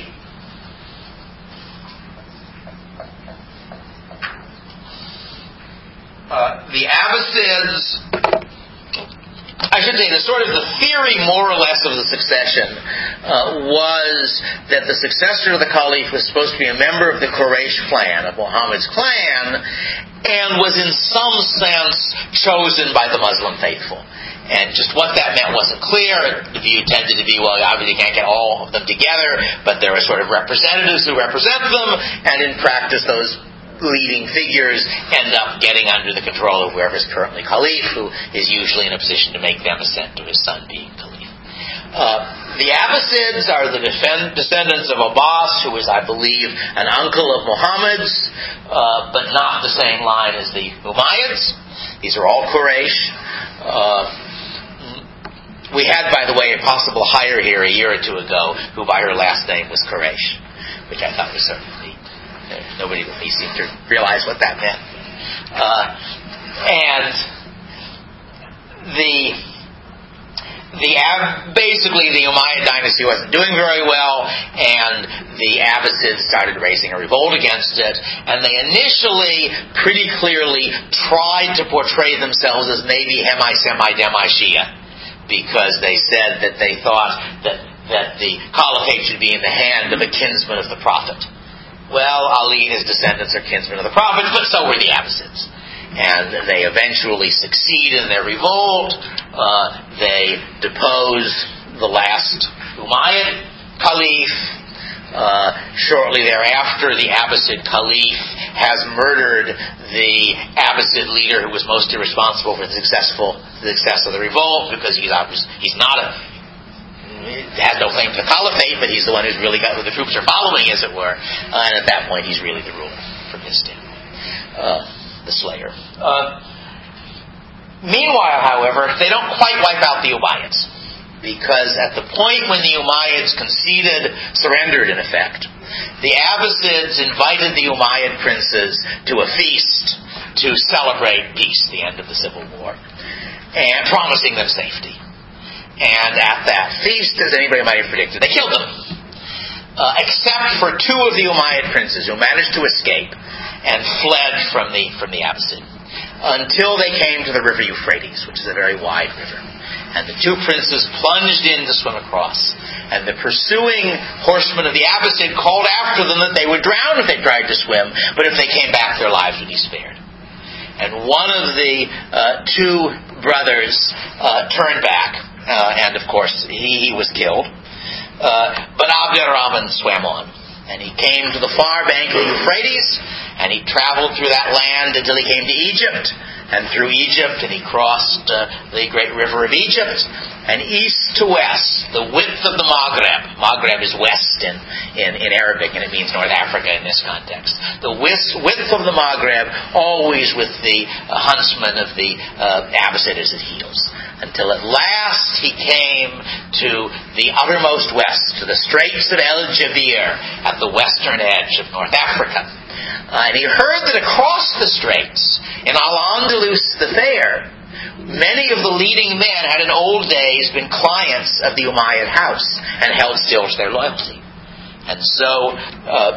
Uh, the Abbasids, I should say, the sort of the theory, more or less, of the succession uh, was that the successor of the Caliph was supposed to be a member of the Quraysh clan, of Muhammad's clan, and was in some sense chosen by the Muslim faithful. And just what that meant wasn't clear. The view tended to be, well, obviously you can't get all of them together, but there are sort of representatives who represent them, and in practice those leading figures end up getting under the control of whoever is currently Caliph, who is usually in a position to make them assent to his son being Caliph. Uh, the Abbasids are the defend- descendants of Abbas, who is, I believe, an uncle of Muhammad's, uh, but not the same line as the Umayyads. These are all Quraysh. Uh, we had, by the way, a possible hire here a year or two ago, who by her last name was Quraysh, which I thought was sort of neat. Nobody but me seemed to realize what that meant. Uh, and the the basically the Umayyad dynasty wasn't doing very well, and the Abbasids started raising a revolt against it. And they initially, pretty clearly, tried to portray themselves as maybe Hemi-Semi-Demi-Shia, because they said that they thought that that the caliphate should be in the hand of a kinsman of the Prophet. Well, Ali and his descendants are kinsmen of the Prophet, but so were the Abbasids. And they eventually succeed in their revolt. Uh, they depose the last Umayyad Caliph. Uh, shortly thereafter, the Abbasid Caliph has murdered the Abbasid leader who was most irresponsible for the successful the success of the revolt, because he's obviously, he's not a has no claim to the caliphate, but he's the one who's really got who the troops are following, as it were. Uh, and at that point, he's really the ruler from his standpoint, uh, the slayer. Uh, meanwhile, however, they don't quite wipe out the Umayyads, because at the point when the Umayyads conceded, surrendered in effect, the Abbasids invited the Umayyad princes to a feast to celebrate peace, the end of the civil war, and promising them safety. And at that feast, as anybody might have predicted, they killed them. Uh, except for two of the Umayyad princes who managed to escape and fled from the from the Abbasid until they came to the river Euphrates, which is a very wide river. And the two princes plunged in to swim across. And the pursuing horsemen of the Abbasid called after them that they would drown if they tried to swim, but if they came back, their lives would be spared. And one of the uh, two brothers uh, turned back, uh, and of course he, he was killed. Uh, but Abd-ar-Rahman swam on. And he came to the far bank of the Euphrates, and he traveled through that land until he came to Egypt, and through Egypt, and he crossed uh, the great river of Egypt, and east to west, the width of the Maghreb. Maghreb is west in, in, in Arabic, and it means North Africa in this context. The width, width of the Maghreb, always with the uh, huntsman of the uh, Abbasid at his heels. Until at last he came to the uttermost west, to the Straits of El Jabir, at the western edge of North Africa. Uh, and he heard that across the straits, in Al-Andalus the Fair, many of the leading men had in old days been clients of the Umayyad house and held still to their loyalty. And so uh,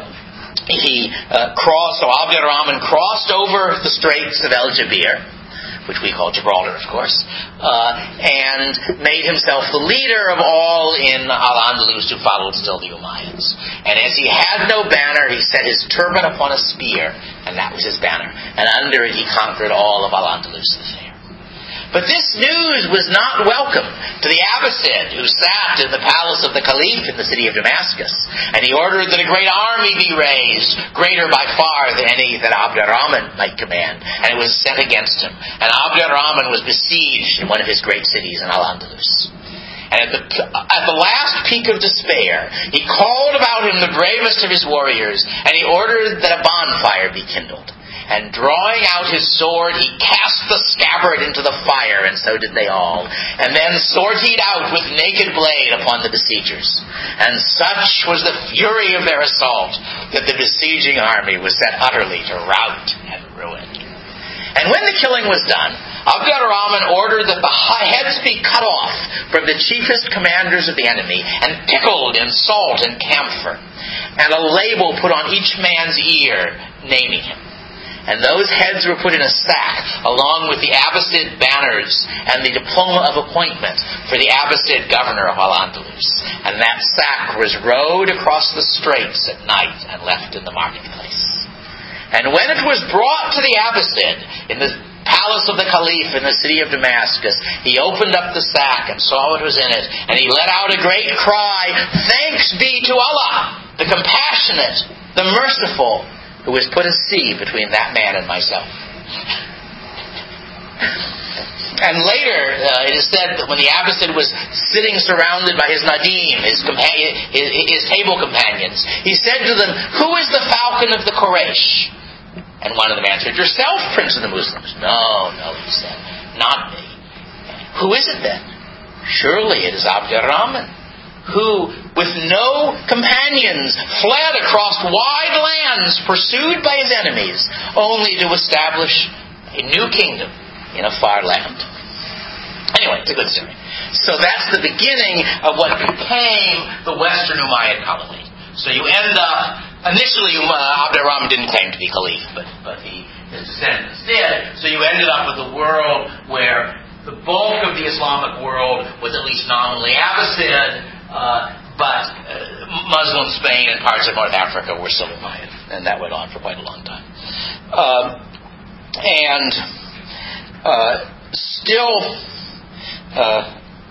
he uh, crossed, so Abd-ar-Rahman crossed over the Straits of El Jabir, which we call Gibraltar, of course, uh, and made himself the leader of all in Al-Andalus who followed still the Umayyads. And as he had no banner, he set his turban upon a spear, and that was his banner. And under it he conquered all of Al-Andalus the Fair. But this news was not welcome to the Abbasid, who sat in the palace of the Caliph in the city of Damascus. And he ordered that a great army be raised, greater by far than any that Abd-ar-Rahman might command. And it was sent against him. And Abd-ar-Rahman was besieged in one of his great cities in Al-Andalus. And at the, at the last peak of despair, he called about him the bravest of his warriors, and he ordered that a bonfire be kindled. And drawing out his sword, he cast the scabbard into the fire, and so did they all. And then sortied out with naked blade upon the besiegers. And such was the fury of their assault, that the besieging army was set utterly to rout and ruin. And when the killing was done, Abd-ar-Rahman ordered that the heads be cut off from the chiefest commanders of the enemy, and pickled in salt and camphor, and a label put on each man's ear, naming him. And those heads were put in a sack, along with the Abbasid banners and the diploma of appointment for the Abbasid governor of Al-Andalus. And that sack was rowed across the straits at night and left in the marketplace. And when it was brought to the Abbasid in the palace of the Caliph in the city of Damascus, he opened up the sack and saw what was in it, and he let out a great cry, "Thanks be to Allah, the compassionate, the merciful, who has put a sea between that man and myself." And later, uh, it is said that when the Abbasid was sitting surrounded by his Nadim, his, companion, his, his table companions, he said to them, "Who is the falcon of the Quraysh?" And one of them answered, "Yourself, Prince of the Muslims." "No, no," he said, "not me." "Who is it then?" "Surely it is Abd-ar-Rahman, who, with no companions, fled across wide lands, pursued by his enemies, only to establish a new kingdom in a far land." Anyway, it's a good story. So that's the beginning of what became the Western Umayyad colony. So you end up, initially uh, Abd-ar-Rahman didn't claim to be Caliph, but, but he, his descendants did. So you ended up with a world where the bulk of the Islamic world was at least nominally Abbasid, Uh, but uh, Muslim Spain and parts of North Africa were still Umayyad, and that went on for quite a long time. Um, and uh, still, uh,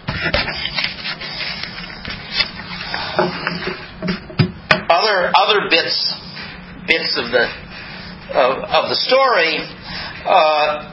other other bits bits of the of, of the story. Uh,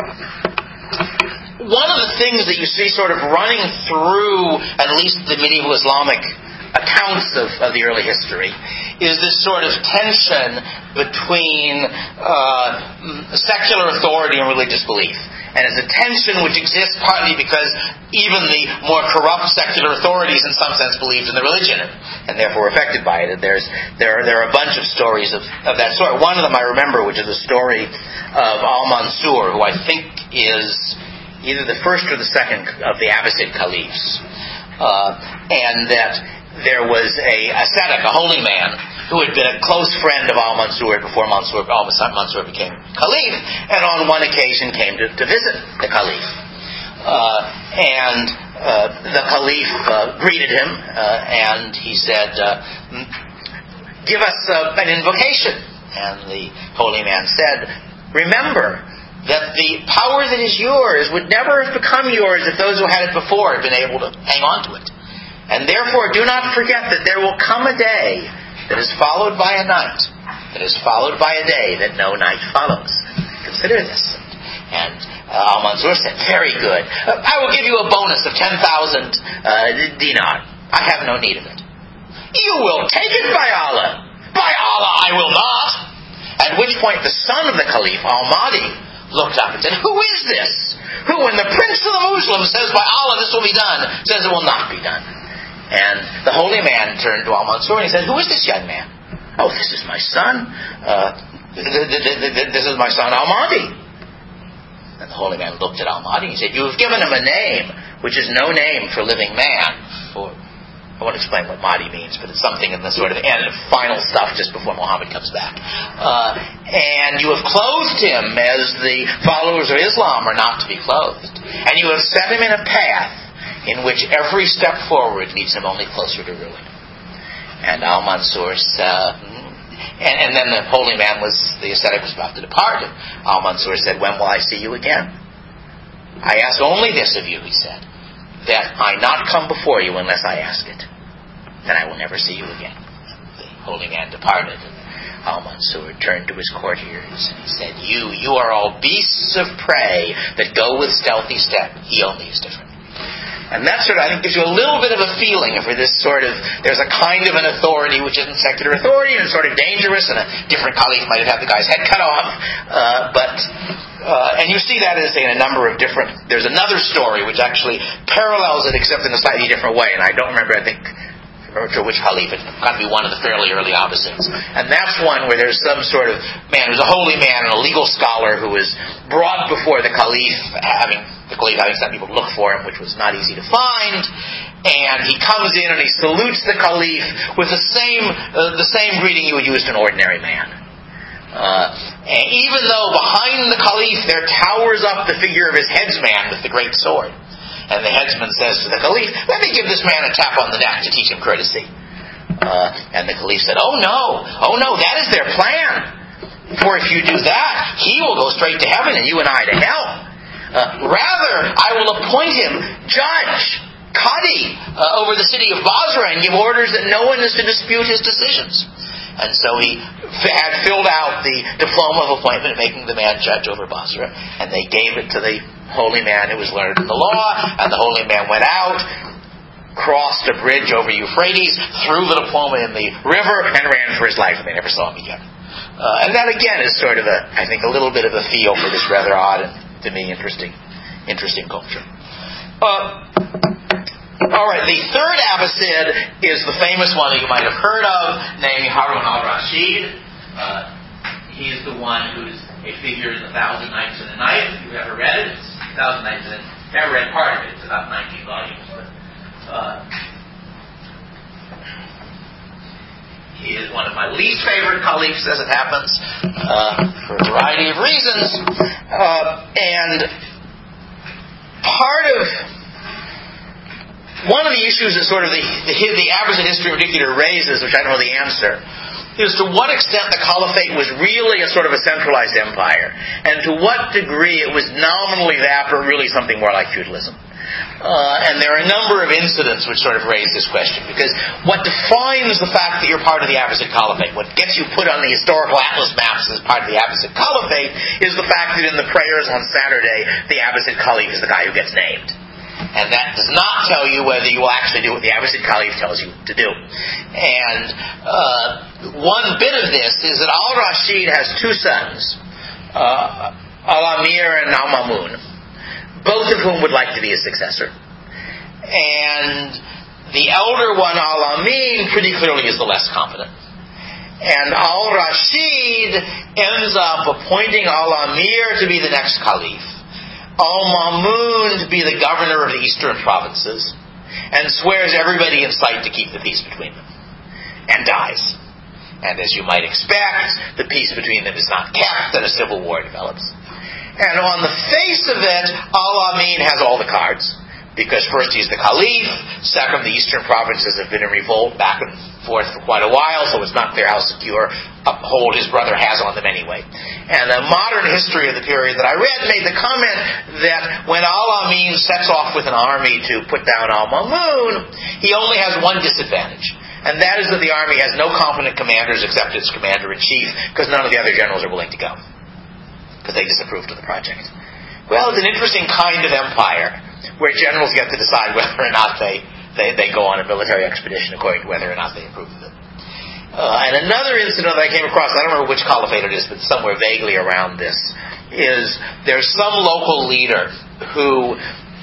One of the things that you see sort of running through at least the medieval Islamic accounts of, of the early history is this sort of tension between uh, secular authority and religious belief. And it's a tension which exists partly because even the more corrupt secular authorities in some sense believed in the religion and, and therefore were affected by it. And there's, there, are, there are a bunch of stories of, of that sort. One of them I remember, which is a story of Al-Mansur, who I think is either the first or the second of the Abbasid caliphs. Uh, and that there was a ascetic, a holy man, who had been a close friend of Al-Mansur before Mansur, Al-Mansur became caliph, and on one occasion came to, to visit the caliph. Uh, and uh, the caliph uh, greeted him, uh, and he said, uh, give us uh, an invocation. And the holy man said, remember that the power that is yours would never have become yours if those who had it before had been able to hang on to it. And therefore do not forget that there will come a day that is followed by a night, that is followed by a day that no night follows. Consider this. And uh, Al-Mansur said, very good. Uh, I will give you a bonus of ten thousand uh, dinar. I have no need of it. You will take it, by Allah. By Allah, I will not. At which point the son of the caliph, Al-Mahdi, looked up and said, who is this? Who, when the prince of the Muslims says, by Allah, this will be done, says it will not be done. And the holy man turned to Al-Mansur and he said, who is this young man? Oh, this is my son. Uh, this is my son Al-Mahdi. And the holy man looked at Al-Mahdi and he said, you have given him a name which is no name for living man. For, I won't explain what Mahdi means, but it's something in the sort of end, final stuff just before Muhammad comes back. Uh, and you have clothed him as the followers of Islam are not to be clothed. And you have set him in a path in which every step forward leads him only closer to ruin. And Al-Mansur said, and, and then the holy man was, the ascetic was about to depart. And Al-Mansur said, when will I see you again? I ask only this of you, he said, that I not come before you unless I ask it. Then I will never see you again. The holy man departed. Al-Mansur turned to his courtiers and he said, you, you are all beasts of prey that go with stealthy step. He only is different. And that sort of, I think, gives you a little bit of a feeling for this sort of, there's a kind of an authority which isn't secular authority and it's sort of dangerous, and a different caliph might have had the guy's head cut off. Uh, but, uh, and you see that as in a number of different, there's another story which actually parallels it except in a slightly different way, and I don't remember, I think, or to which caliph, it's got to be one of the fairly early Abbasids. And that's one where there's some sort of man who's a holy man and a legal scholar who is brought before the caliph, having the caliph having some people look for him, which was not easy to find. And he comes in and he salutes the caliph with the same uh, the same greeting you would use to an ordinary man. Uh, and even though behind the caliph there towers up the figure of his headsman with the great sword. And the headsman says to the caliph, let me give this man a tap on the neck to teach him courtesy. Uh, and the caliph said, oh no, oh no, that is their plan. For if you do that, he will go straight to heaven and you and I to hell. Uh, rather, I will appoint him judge, Qadi, uh, over the city of Basra and give orders that no one is to dispute his decisions. And so he f- had filled out the diploma of appointment making the man judge over Basra, and they gave it to the holy man who was learned in the law, and the holy man went out, crossed a bridge over Euphrates, threw the diploma in the river, and ran for his life, and they never saw him again. Uh, and that again is sort of a, I think, a little bit of a feel for this rather odd and, to me, interesting, interesting culture. Uh, all right, the third Abbasid is the famous one that you might have heard of, named Harun al-Rashid. Uh, he's the one who's a figure in The Thousand Nights and a Night. If you've ever read it, it's Thousand Nights and never read part of it. It's about nineteen volumes. But, uh, he is one of my least favorite caliphs, as it happens, uh, for a variety of reasons. Uh, and part of one of the issues that sort of the, the, the Abbasid history in particular raises, which I don't know the answer, is to what extent the caliphate was really a sort of a centralized empire, and to what degree it was nominally that, but really something more like feudalism. Uh, and there are a number of incidents which sort of raise this question, because what defines the fact that you're part of the Abbasid Caliphate, what gets you put on the historical atlas maps as part of the Abbasid Caliphate, is the fact that in the prayers on Saturday, the Abbasid Caliph is the guy who gets named. And that does not tell you whether you will actually do what the Abbasid Caliph tells you to do. And uh, one bit of this is that Al-Rashid has two sons, uh, Al-Amir and Al-Mamun. both of whom would like to be his successor. And the elder one, Al-Amin, pretty clearly is the less competent. And Al-Rashid ends up appointing Al-Amir to be the next caliph, Al-Mamun to be the governor of the eastern provinces, and swears everybody in sight to keep the peace between them, and dies. And as you might expect, the peace between them is not kept, and a civil war develops. And on the face of it, Al-Amin has all the cards. Because first he's the caliph, second the eastern provinces have been in revolt back and forth for quite a while, so it's not clear how secure a hold his brother has on them anyway. And the modern history of the period that I read made the comment that when Al-Amin sets off with an army to put down Al-Mamun, he only has one disadvantage. And that is that the army has no competent commanders except its commander-in-chief, because none of the other generals are willing to go. Because they disapproved of the project. Well, it's an interesting kind of empire, where generals get to decide whether or not they, they, they go on a military expedition according to whether or not they approve of it. Uh, and another incident that I came across, I don't remember which caliphate it is, but somewhere vaguely around this, is there's some local leader who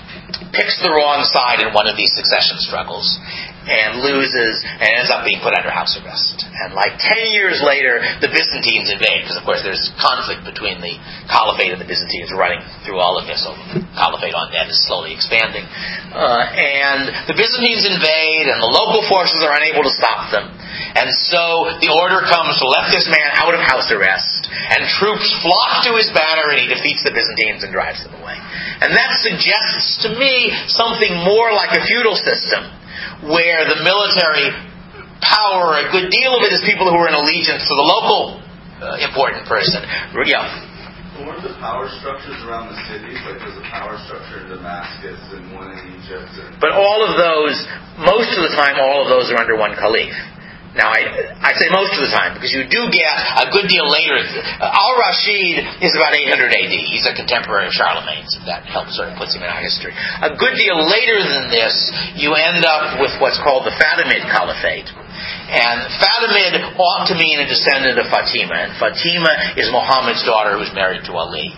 picks the wrong side in one of these succession struggles and loses and ends up being put under house arrest. And like ten years later, the Byzantines invade, because of course there's conflict between the Caliphate and the Byzantines running through all of this. So the Caliphate on dead is slowly expanding. Uh, and the Byzantines invade, and the local forces are unable to stop them. And so the order comes to let this man out of house arrest, and troops flock to his banner, and he defeats the Byzantines and drives them away. And that suggests to me something more like a feudal system, where the military power, a good deal of it is people who are in allegiance to the local uh, important person. Yeah.
Weren't the power structures around the cities, like there's a power structure in Damascus and one in Egypt? And
but all of those, most of the time, all of those are under one caliph. Now, I, I say most of the time, because you do get a good deal later. Uh, Al-Rashid is about eight hundred A D. He's a contemporary of Charlemagne, so that helps sort of puts him in our history. A good deal later than this, you end up with what's called the Fatimid Caliphate. And Fatimid ought to mean a descendant of Fatima, and Fatima is Muhammad's daughter who's married to Ali.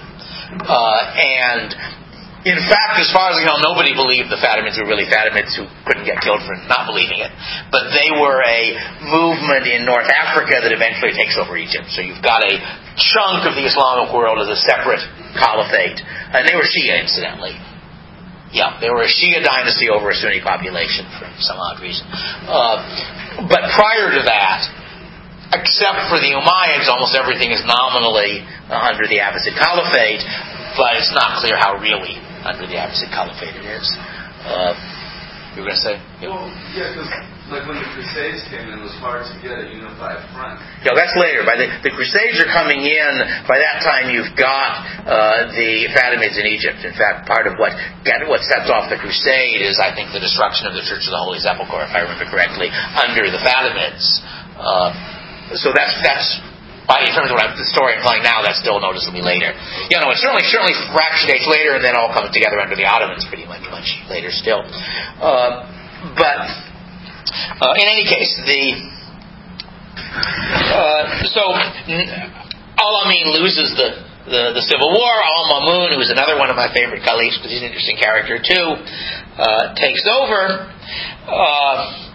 Uh, and... In fact, as far as we know, nobody believed the Fatimids were really Fatimids who couldn't get killed for not believing it. But they were a movement in North Africa that eventually takes over Egypt. So you've got a chunk of the Islamic world as a separate caliphate. And they were Shia, incidentally. Yeah, they were a Shia dynasty over a Sunni population for some odd reason. Uh, but prior to that, except for the Umayyads, almost everything is nominally uh, under the Abbasid Caliphate, but it's not clear how really under the Abbasid Caliphate it is. Uh, you were going to say?
Yeah. Well, yeah, because like when the Crusades came in, it was hard to get a unified front.
Yeah, that's later. By the, the Crusades are coming in. By that time, you've got uh, the Fatimids in Egypt. In fact, part of what get, what sets off the Crusade is, I think, the destruction of the Church of the Holy Sepulchre, if I remember correctly, under the Fatimids. Uh, so that's that's. By, in terms of what I'm, the story I'm telling now, that's still noticeably later. You know, it certainly certainly fractionates later, and then all comes together under the Ottomans pretty much much later still. Uh, but uh, in any case, the uh, so Al-Amin loses the, the the civil war. Al-Mamun, who is another one of my favorite caliphs because he's an interesting character too, uh, takes over. Uh,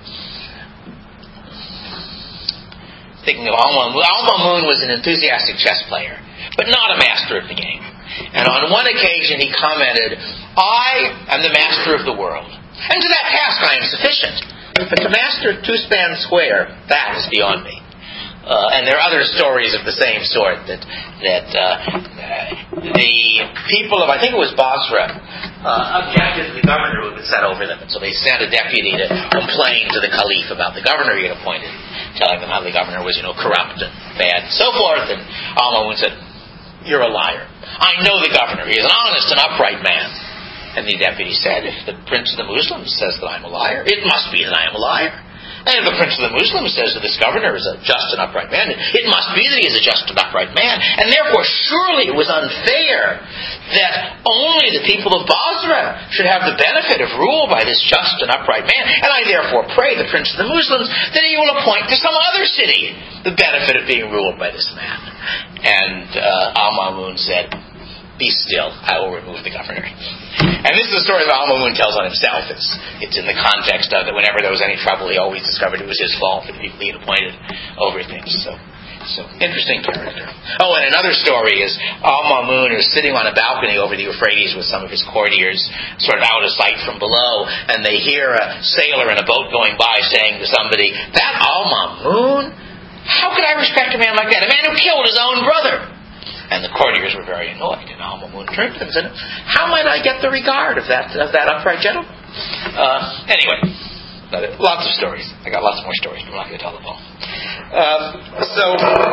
Thinking of Al-Mamun, Al-Mamun was an enthusiastic chess player, but not a master of the game. And on one occasion he commented, "I am the master of the world, and to that task I am sufficient. But to master two-span square, that is beyond me." Uh, and there are other stories of the same sort that that uh, the people of, I think it was Basra, uh, objected to the governor who had been set over them. And so they sent a deputy to complain to the caliph about the governor he had appointed, telling them how the governor was, you know, corrupt and bad and so forth. And Al-Mamun said, "You're a liar. I know the governor. He is an honest and upright man." And the deputy said, "If the prince of the Muslims says that I'm a liar, it must be that I am a liar. And if the prince of the Muslims says that this governor is a just and upright man, it must be that he is a just and upright man. And therefore, surely it was unfair that only the people of Basra should have the benefit of rule by this just and upright man. And I therefore pray the prince of the Muslims that he will appoint to some other city the benefit of being ruled by this man." And uh, Al-Mamun said, be still, I will remove the governor. And this is the story that Al-Mamun tells on himself. It's, it's in the context of that whenever there was any trouble, he always discovered it was his fault for the people he had appointed over things. So, so interesting character. Oh, and another story is Al-Mamun is sitting on a balcony over the Euphrates with some of his courtiers, sort of out of sight from below, and they hear a sailor in a boat going by saying to somebody, "That Al-Mamun? How could I respect a man like that? A man who killed his own brother." And the courtiers were very annoyed. And Al-Mamun turned to them and said, "How might I get the regard of that of that upright gentleman?" Uh, anyway, lots of stories. I got lots more stories, but I'm not going to tell them all. Uh, so,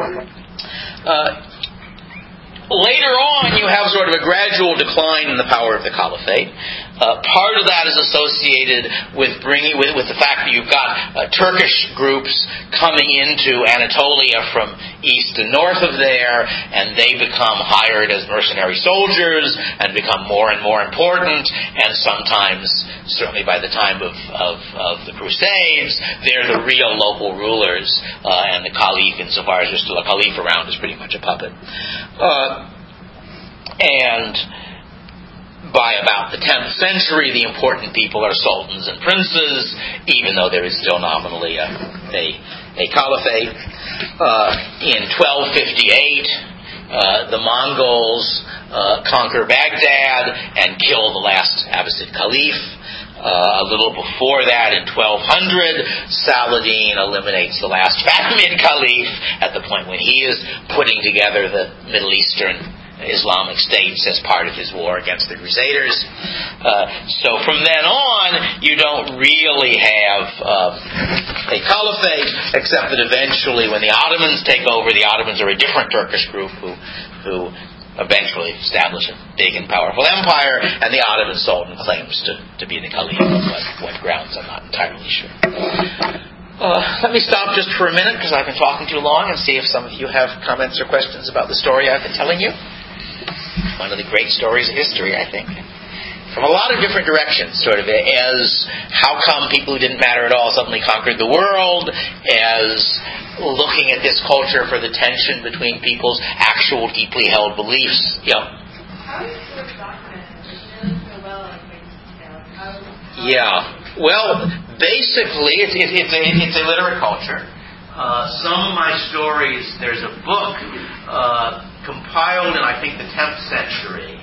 uh, later on, you have sort of a gradual decline in the power of the caliphate. Uh, part of that is associated with bringing with, with the fact that you've got uh, Turkish groups coming into Anatolia from east and north of there, and they become hired as mercenary soldiers and become more and more important. And sometimes, certainly by the time of, of, of the Crusades, they're the real local rulers, uh, and the caliph, insofar as there's still a caliph around, is pretty much a puppet. Uh, and by about the tenth century, the important people are sultans and princes, even though there is still nominally a, a, a caliphate. Uh, in twelve fifty-eight, uh, the Mongols uh, conquer Baghdad and kill the last Abbasid caliph. Uh, a little before that, in twelve hundred, Saladin eliminates the last Fatimid caliph at the point when he is putting together the Middle Eastern Islamic states as part of his war against the Crusaders. Uh, so from then on, you don't really have uh, a caliphate, except that eventually when the Ottomans take over, the Ottomans are a different Turkish group who who eventually establish a big and powerful empire, and the Ottoman Sultan claims to, to be the caliph. On what, what grounds, I'm not entirely sure. Uh, let me stop just for a minute, because I've been talking too long, and see if some of you have comments or questions about the story I've been telling you. One of the great stories of history, I think. From a lot of different directions, sort of, as how come people who didn't matter at all suddenly conquered the world, as looking at this culture for the tension between people's actual deeply held beliefs. Yeah.
How is this documented? It's so well in great detail. How, how
Yeah. Well, basically, it's, it, it's, a, it's a literate culture. Uh, some of my stories, there's a book uh, compiled in, I think, the tenth century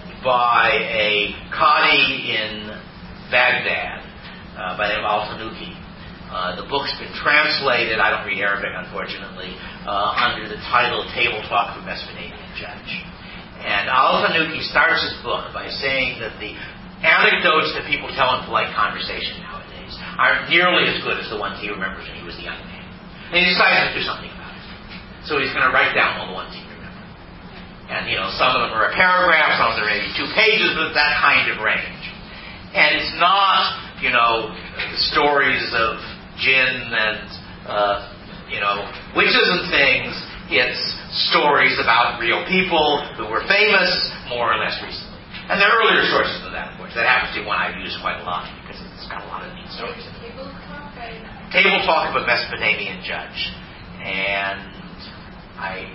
by a Qadi in Baghdad uh, by the name of Al-Tanuki. Uh, the book's been translated, I don't read Arabic, unfortunately, uh, under the title Table Talk of a Mesopotamian Judge. And Al-Tanuki starts his book by saying that the anecdotes that people tell in polite conversation nowadays aren't nearly as good as the ones he remembers when he was a young man. And he decides to do something about it. So he's going to write down all the ones he remembers. And, you know, some of them are a paragraph, some of them are maybe two pages, but that kind of range. And it's not, you know, stories of jinn and, uh, you know, witches and things. It's stories about real people who were famous more or less recently. And there are earlier sources of that, of course. That happens to be one I've used quite a lot because it's got a lot of neat stories in it.
Table talk, right?
Table Talk of a Mesopotamian Judge. And I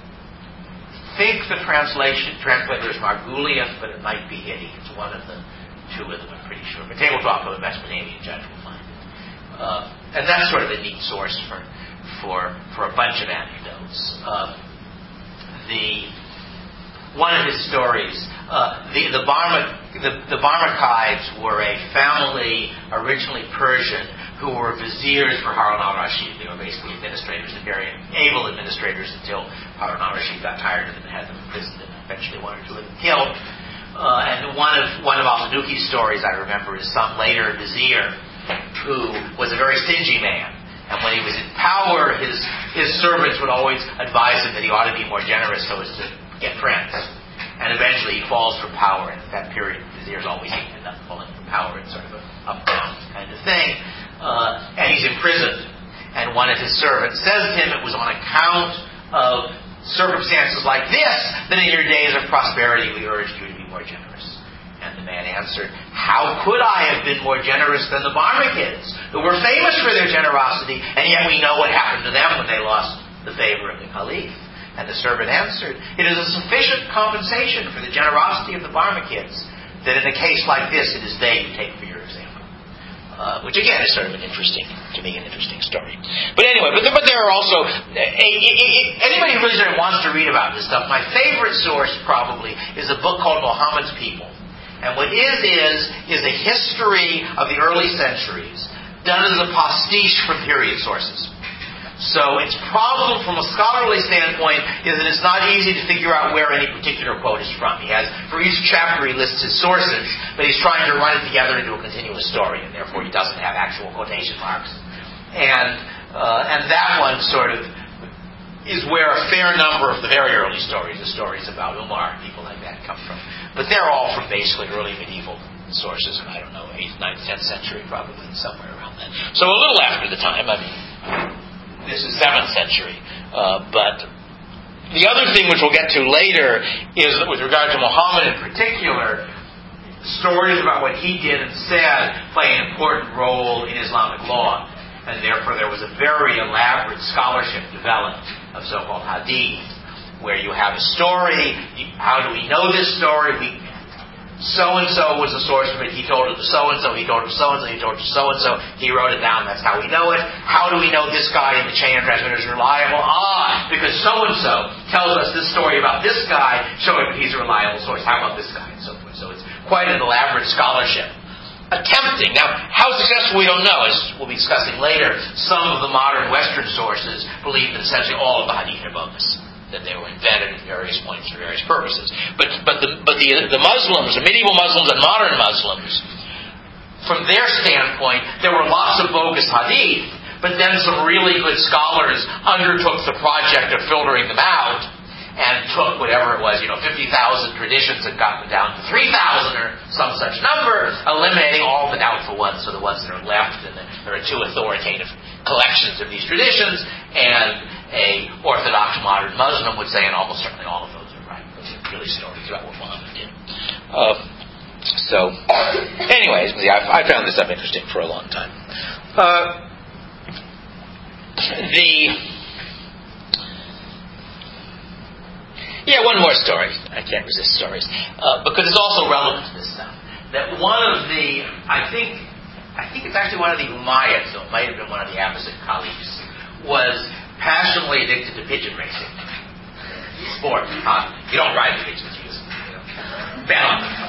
think the translation translator is Margulies, but it might be Hitty. It's one of the two of them, I'm pretty sure. But Table Talk of a Mesopotamian Judge will find it. Uh, and that's sort of a neat source for for for a bunch of anecdotes. Uh, the one of his stories, uh, the the Barmak the, the Barmakides were a family originally Persian who were viziers for Harun al-Rashid. They were basically administrators, and very able administrators until Harun al-Rashid got tired of them and had them imprisoned and eventually one or two of them killed. Uh, and one of one of Al-Tanuki's stories I remember is some later vizier who was a very stingy man. And when he was in power, his his servants would always advise him that he ought to be more generous so as to get friends. And eventually he falls from power, and at that period, viziers always end up falling from power. It's sort of a up-down kind of thing. Uh, and he's imprisoned. And one of his servants says to him it was on account of circumstances like this that in your days of prosperity we urged you to be more generous. And the man answered, how could I have been more generous than the Barmakids, who were famous for their generosity, and yet we know what happened to them when they lost the favor of the caliph. And the servant answered, "It is a sufficient compensation for the generosity of the Barmakids, that in a case like this, it is they who take for your example." Uh, which again is sort of an interesting, to me, an interesting story. But anyway, but, but there are also, a, a, a, anybody who really wants to read about this stuff, my favorite source probably is a book called Muhammad's People. And what it is, is, is a history of the early centuries done as a pastiche from period sources. So its problem from a scholarly standpoint is that it's not easy to figure out where any particular quote is from. He has, for each chapter he lists his sources, but he's trying to run it together into a continuous story, and therefore he doesn't have actual quotation marks. And uh, and that one sort of is where a fair number of the very early stories, the stories about Umar and people like that, come from. But they're all from basically early medieval sources, and I don't know, eighth, ninth, tenth century probably, somewhere around that. So a little after the time, I mean, this is seventh century. Uh, but the other thing which we'll get to later is that with regard to Muhammad in particular, stories about what he did and said play an important role in Islamic law. And therefore there was a very elaborate scholarship developed of so-called hadith, where you have a story. How do we know this story? We So-and-so was the source of it. He told it to so-and-so. He told it to so-and-so. He told it to so-and-so. He wrote it down. That's how we know it. How do we know this guy in the chain of transmitter is reliable? Ah, because so-and-so tells us this story about this guy, showing that he's a reliable source. How about this guy? And so forth. So it's quite an elaborate scholarship. Attempting. Now, how successful we don't know, as we'll be discussing later. Some of the modern Western sources believe that essentially all of the hadith are bogus, that they were invented at various points for various purposes. But but the but the the Muslims, the medieval Muslims and modern Muslims, from their standpoint, there were lots of bogus hadith, but then some really good scholars undertook the project of filtering them out and took whatever it was, you know, fifty thousand traditions and got them down to three thousand or some such number, eliminating all the doubtful ones, so the ones that are left, and there are two authoritative collections of these traditions, and a Orthodox modern Muslim would say, and almost certainly all of those are right. Those are really stories about what Muhammad did. Uh, so, anyways, yeah, I, I found this stuff interesting for a long time. Uh, the yeah, one more story. I can't resist stories uh, because it's also relevant to this stuff. That one of the, I think, I think it's actually one of the Umayyads, so it might have been one of the Abbasid caliphs, was passionately addicted to pigeon racing. Sport. Uh, you don't ride the pigeons, you just, you know, bet on them.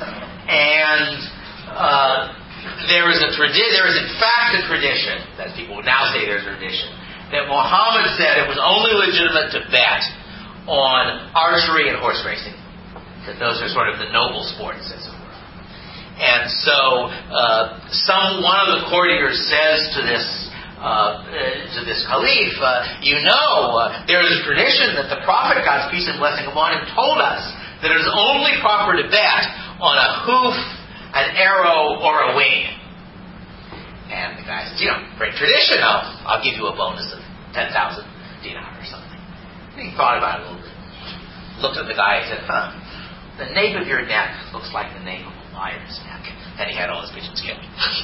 And uh, there is a tradi- there is in fact a tradition, that people would now say there's a tradition, that Muhammad said it was only legitimate to bet on archery and horse racing. That those are sort of the noble sports, as it were. And so uh, some one of the courtiers says to this Uh, uh, to this caliph, uh, you know, uh, there is a tradition that the Prophet, God's peace and blessing upon him, told us that it is only proper to bet on a hoof, an arrow, or a wing. And the guy says, you know, great tradition, I'll, I'll give you a bonus of ten thousand dinar or something. And he thought about it a little bit, looked at the guy and said, huh, the nape of your neck looks like the nape of a lion's neck. And he had all his pigeons killed.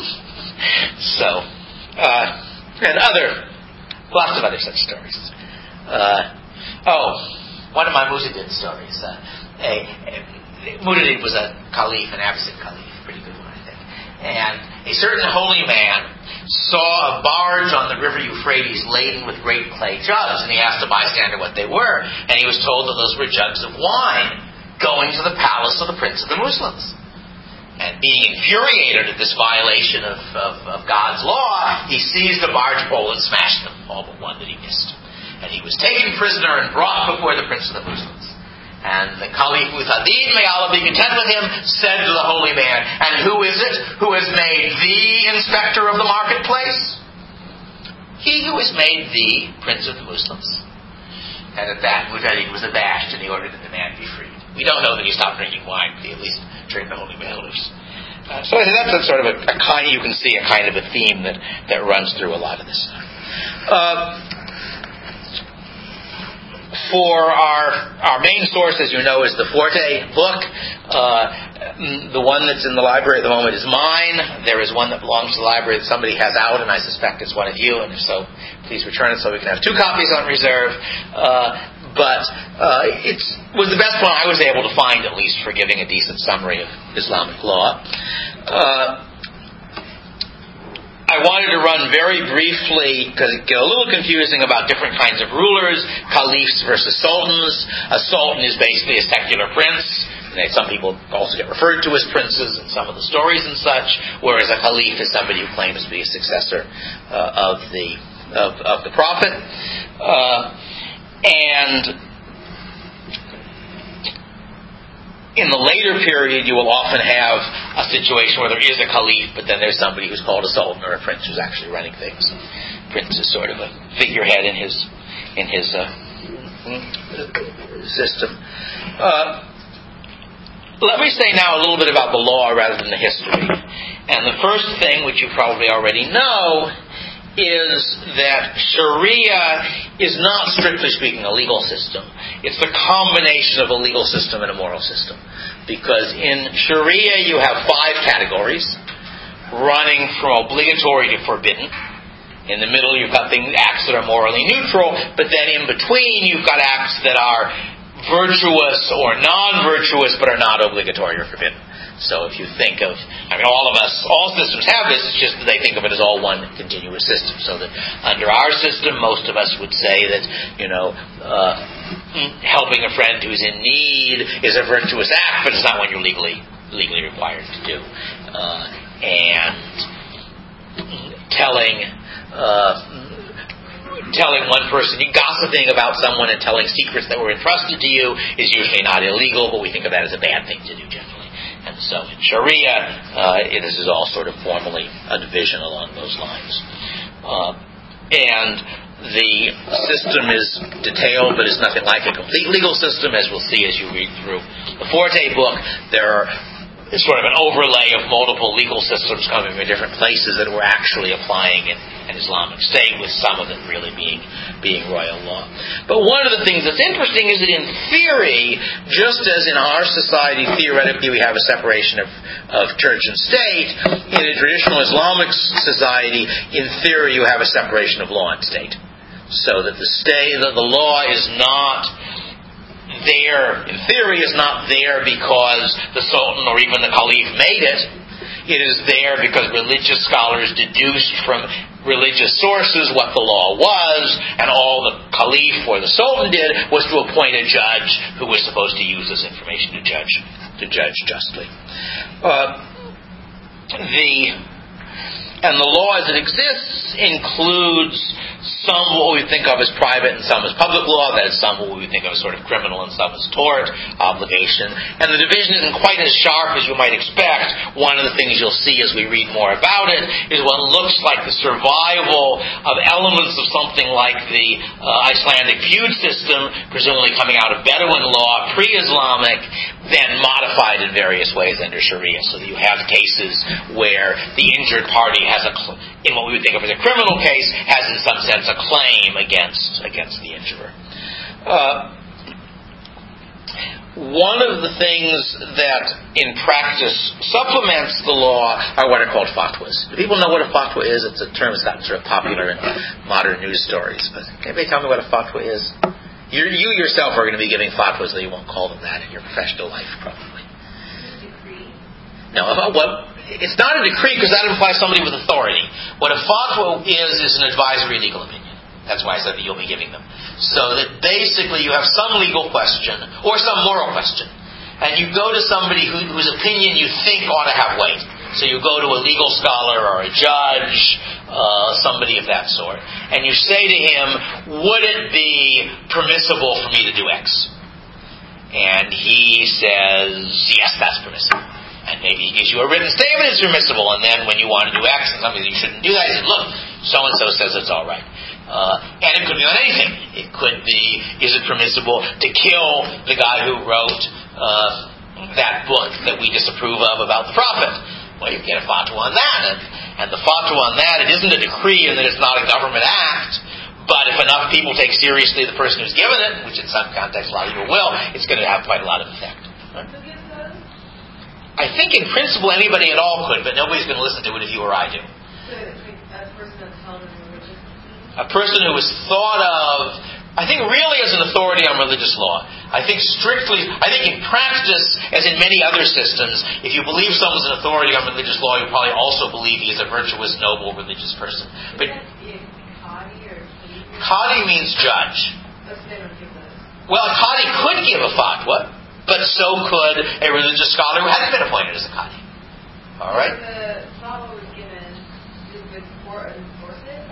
So, uh, and other, lots of other such stories. Uh, oh, one of my Mujahideen stories. Uh, a, a, Mujahideen was a caliph, an Abbasid caliph, pretty good one, I think. And a certain holy man saw a barge on the river Euphrates laden with great clay jugs, and he asked a bystander what they were, and he was told that those were jugs of wine going to the palace of the Prince of the Muslims. And being infuriated at this violation of, of, of God's law, he seized a barge pole and smashed them, all but one that he missed. And he was taken prisoner and brought before the Prince of the Muslims. And the Caliph Mu'tadid, may Allah be content with him, said to the holy man, and who is it who has made thee inspector of the marketplace? He who has made thee Prince of the Muslims. And at that, Mu'tadid was abashed, and he ordered that the man be freed. We don't know that he stopped drinking wine, but he at least turned the holy man loose. Uh, so that's a sort of a, a kind, you can see a kind of a theme that, that runs through a lot of this stuff. Uh, for our our main source, as you know, is the Forte book. Uh, the one that's in the library at the moment is mine. There is one that belongs to the library that somebody has out, and I suspect it's one of you, and if so, please return it so we can have two copies on reserve. Uh, but uh, it was the best one I was able to find, at least, for giving a decent summary of Islamic law. Uh, I wanted to run very briefly, because it gets a little confusing, about different kinds of rulers, caliphs versus sultans. A sultan is basically a secular prince. Some people also get referred to as princes in some of the stories and such, whereas a caliph is somebody who claims to be a successor uh, of the of, of the prophet. Uh, and in the later period, you will often have a situation where there is a caliph, but then there's somebody who's called a sultan or a prince who's actually running things. Prince is sort of a figurehead in his in his uh, system. Uh, let me say now a little bit about the law rather than the history. And the first thing, which you probably already know, is that Sharia is not, strictly speaking, a legal system. It's the combination of a legal system and a moral system. Because in Sharia you have five categories, running from obligatory to forbidden. In the middle you've got things, acts that are morally neutral, but then in between you've got acts that are virtuous or non-virtuous but are not obligatory or forbidden. So if you think of, I mean, all of us, all systems have this, it's just that they think of it as all one continuous system. So that under our system, most of us would say that, you know, uh, helping a friend who's in need is a virtuous act, but it's not one you're legally legally required to do. Uh, and telling uh, telling one person, gossiping about someone and telling secrets that were entrusted to you is usually not illegal, but we think of that as a bad thing to do generally. And so in Sharia, uh, this is all sort of formally a division along those lines. Uh, and the system is detailed, but it's nothing like a complete legal system, as we'll see as you read through the Forte book. There are It's sort of an overlay of multiple legal systems coming from different places that we're actually applying in an Islamic state, with some of them really being being royal law. But one of the things that's interesting is that in theory, just as in our society, theoretically we have a separation of, of church and state, in a traditional Islamic society, in theory you have a separation of law and state. So that the state, that the law is not there, in theory, is not there because the Sultan or even the Caliph made it. It is there because religious scholars deduced from religious sources what the law was, and all the Caliph or the Sultan did was to appoint a judge who was supposed to use this information to judge to judge justly. Uh, the And the law as it exists includes some what we think of as private and some as public law. That is, some what we think of as sort of criminal and some as tort obligation. And the division isn't quite as sharp as you might expect. One of the things you'll see as we read more about it is what looks like the survival of elements of something like the uh, Icelandic feud system, presumably coming out of Bedouin law, pre-Islamic, then modified in various ways under Sharia. So that you have cases where the injured party has a, in what we would think of as a criminal case, has in some sense a claim against against the injurer. Uh, one of the things that in practice supplements the law are what are called fatwas. Do people know what a fatwa is? It's a term that's gotten sort of popular in modern news stories. But can anybody tell me what a fatwa is? You, you yourself are going to be giving fatwas, though you won't call them that in your professional life, probably.
Decree?
No, what? It's not a decree because that implies somebody with authority. What a fatwa is is an advisory legal opinion. That's why I said that you'll be giving them. So that basically you have some legal question or some moral question, and you go to somebody who, whose opinion you think ought to have weight. So you go to a legal scholar or a judge, uh, somebody of that sort, and you say to him, would it be permissible for me to do X? And he says, yes, that's permissible. And maybe he gives you a written statement, it's permissible, and then when you want to do X and something that you shouldn't do that, he says, look, so-and-so says it's all right. Uh, and it could be on anything. It could be, is it permissible to kill the guy who wrote uh, that book that we disapprove of about the prophet? Well, you get a fatwa on that. And, and the fatwa on that, it isn't a decree in that it's not a government act, but if enough people take seriously the person who's given it, which in some contexts a lot of people will, it's going to have quite a lot of effect. Right? I think in principle anybody at all could, but nobody's going to listen to it if you or I do.
So a person that's held in religious
A person who is thought of I think really as an authority on religious law. I think strictly, I think in practice, as in many other systems, if you believe someone's an authority on religious law, you probably also believe he is a virtuous, noble, religious person. But Qadi means judge. Well, a Qadi could give a fatwa, but so could a religious scholar who hadn't been appointed as a Qadi. All right?
The fatwa was given, did the court enforce it?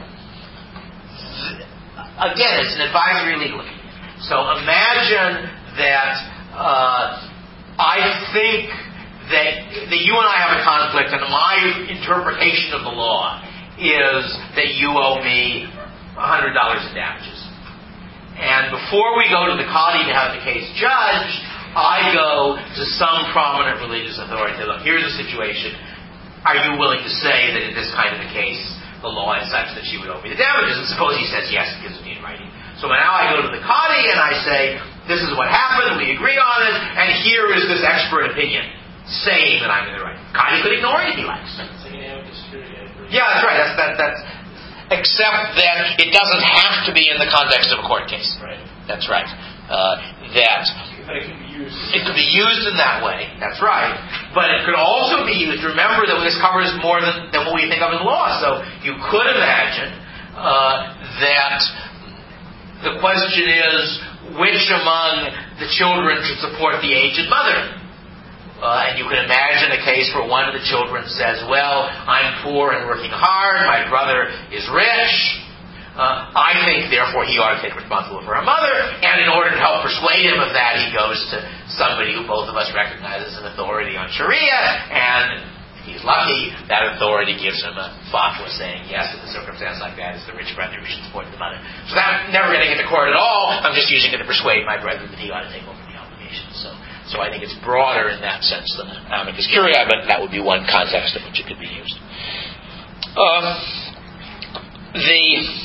Again, it's an advisory legal opinion. So imagine that uh, I think that, that you and I have a conflict, and my interpretation of the law is that you owe me one hundred dollars in damages. And before we go to the Qadi to have the case judged, I go to some prominent religious authority and say, look, here's the situation. Are you willing to say that in this kind of a case, the law is such that she would owe me the damages? And suppose he says yes, it gives me in writing. So now I go to the Qadi and I say, this is what happened, we agree on it, and here is this expert opinion saying that I'm in the right. Qadi could ignore it if he likes. Yeah, that's right. That's, that, that's, except that it doesn't have to be in the context of a court case.
Right.
That's right. Uh, that
But it can be used.
It could be used in that way. That's right. But it could also be used. Remember that this covers more than, than what we think of in law. So you could imagine uh, that the question is, which among the children should support the aged mother? Uh, and you can imagine a case where one of the children says, well, I'm poor and working hard, my brother is rich, uh, I think therefore he ought to take responsibility for her mother, and in order to help persuade him of that, he goes to somebody who both of us recognize as an authority on Sharia, and if he's lucky, that authority gives him a fatwa saying, yes, in a circumstance like that, it's the rich brother who should support the mother. So I'm never going to get to court at all, I'm just using it to persuade my brother that he ought to take over the obligation. So So I think it's broader in that sense than amicus curiae, but that would be one context in which it could be used. Um, the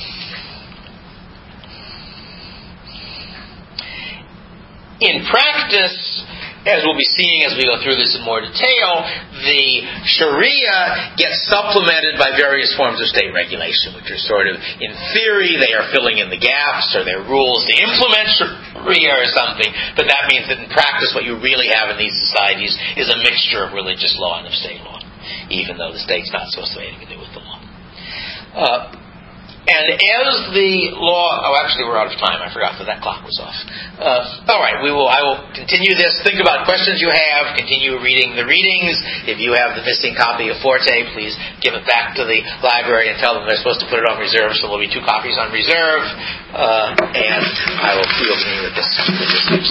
in practice, as we'll be seeing as we go through this in more detail, the Sharia gets supplemented by various forms of state regulation, which are sort of, in theory, they are filling in the gaps, or they're rules to implement Sharia or something, but that means that in practice what you really have in these societies is a mixture of religious law and of state law, even though the state's not supposed to have anything to do with the law. Uh, And as the law, oh, actually we're out of time. I forgot that that clock was off. Uh, all right, we will. I will continue this. Think about questions you have. Continue reading the readings. If you have the missing copy of Forte, please give it back to the library and tell them they're supposed to put it on reserve. So there'll be two copies on reserve. Uh, and I will we'll continue with this. With this next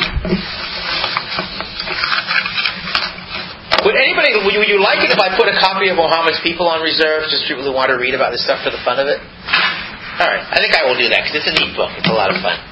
Would anybody, would you, would you like it if I put a copy of Muhammad's People on reserve, just people who want to read about this stuff for the fun of it? All right, I think I will do that because it's a neat book. It's a lot of fun.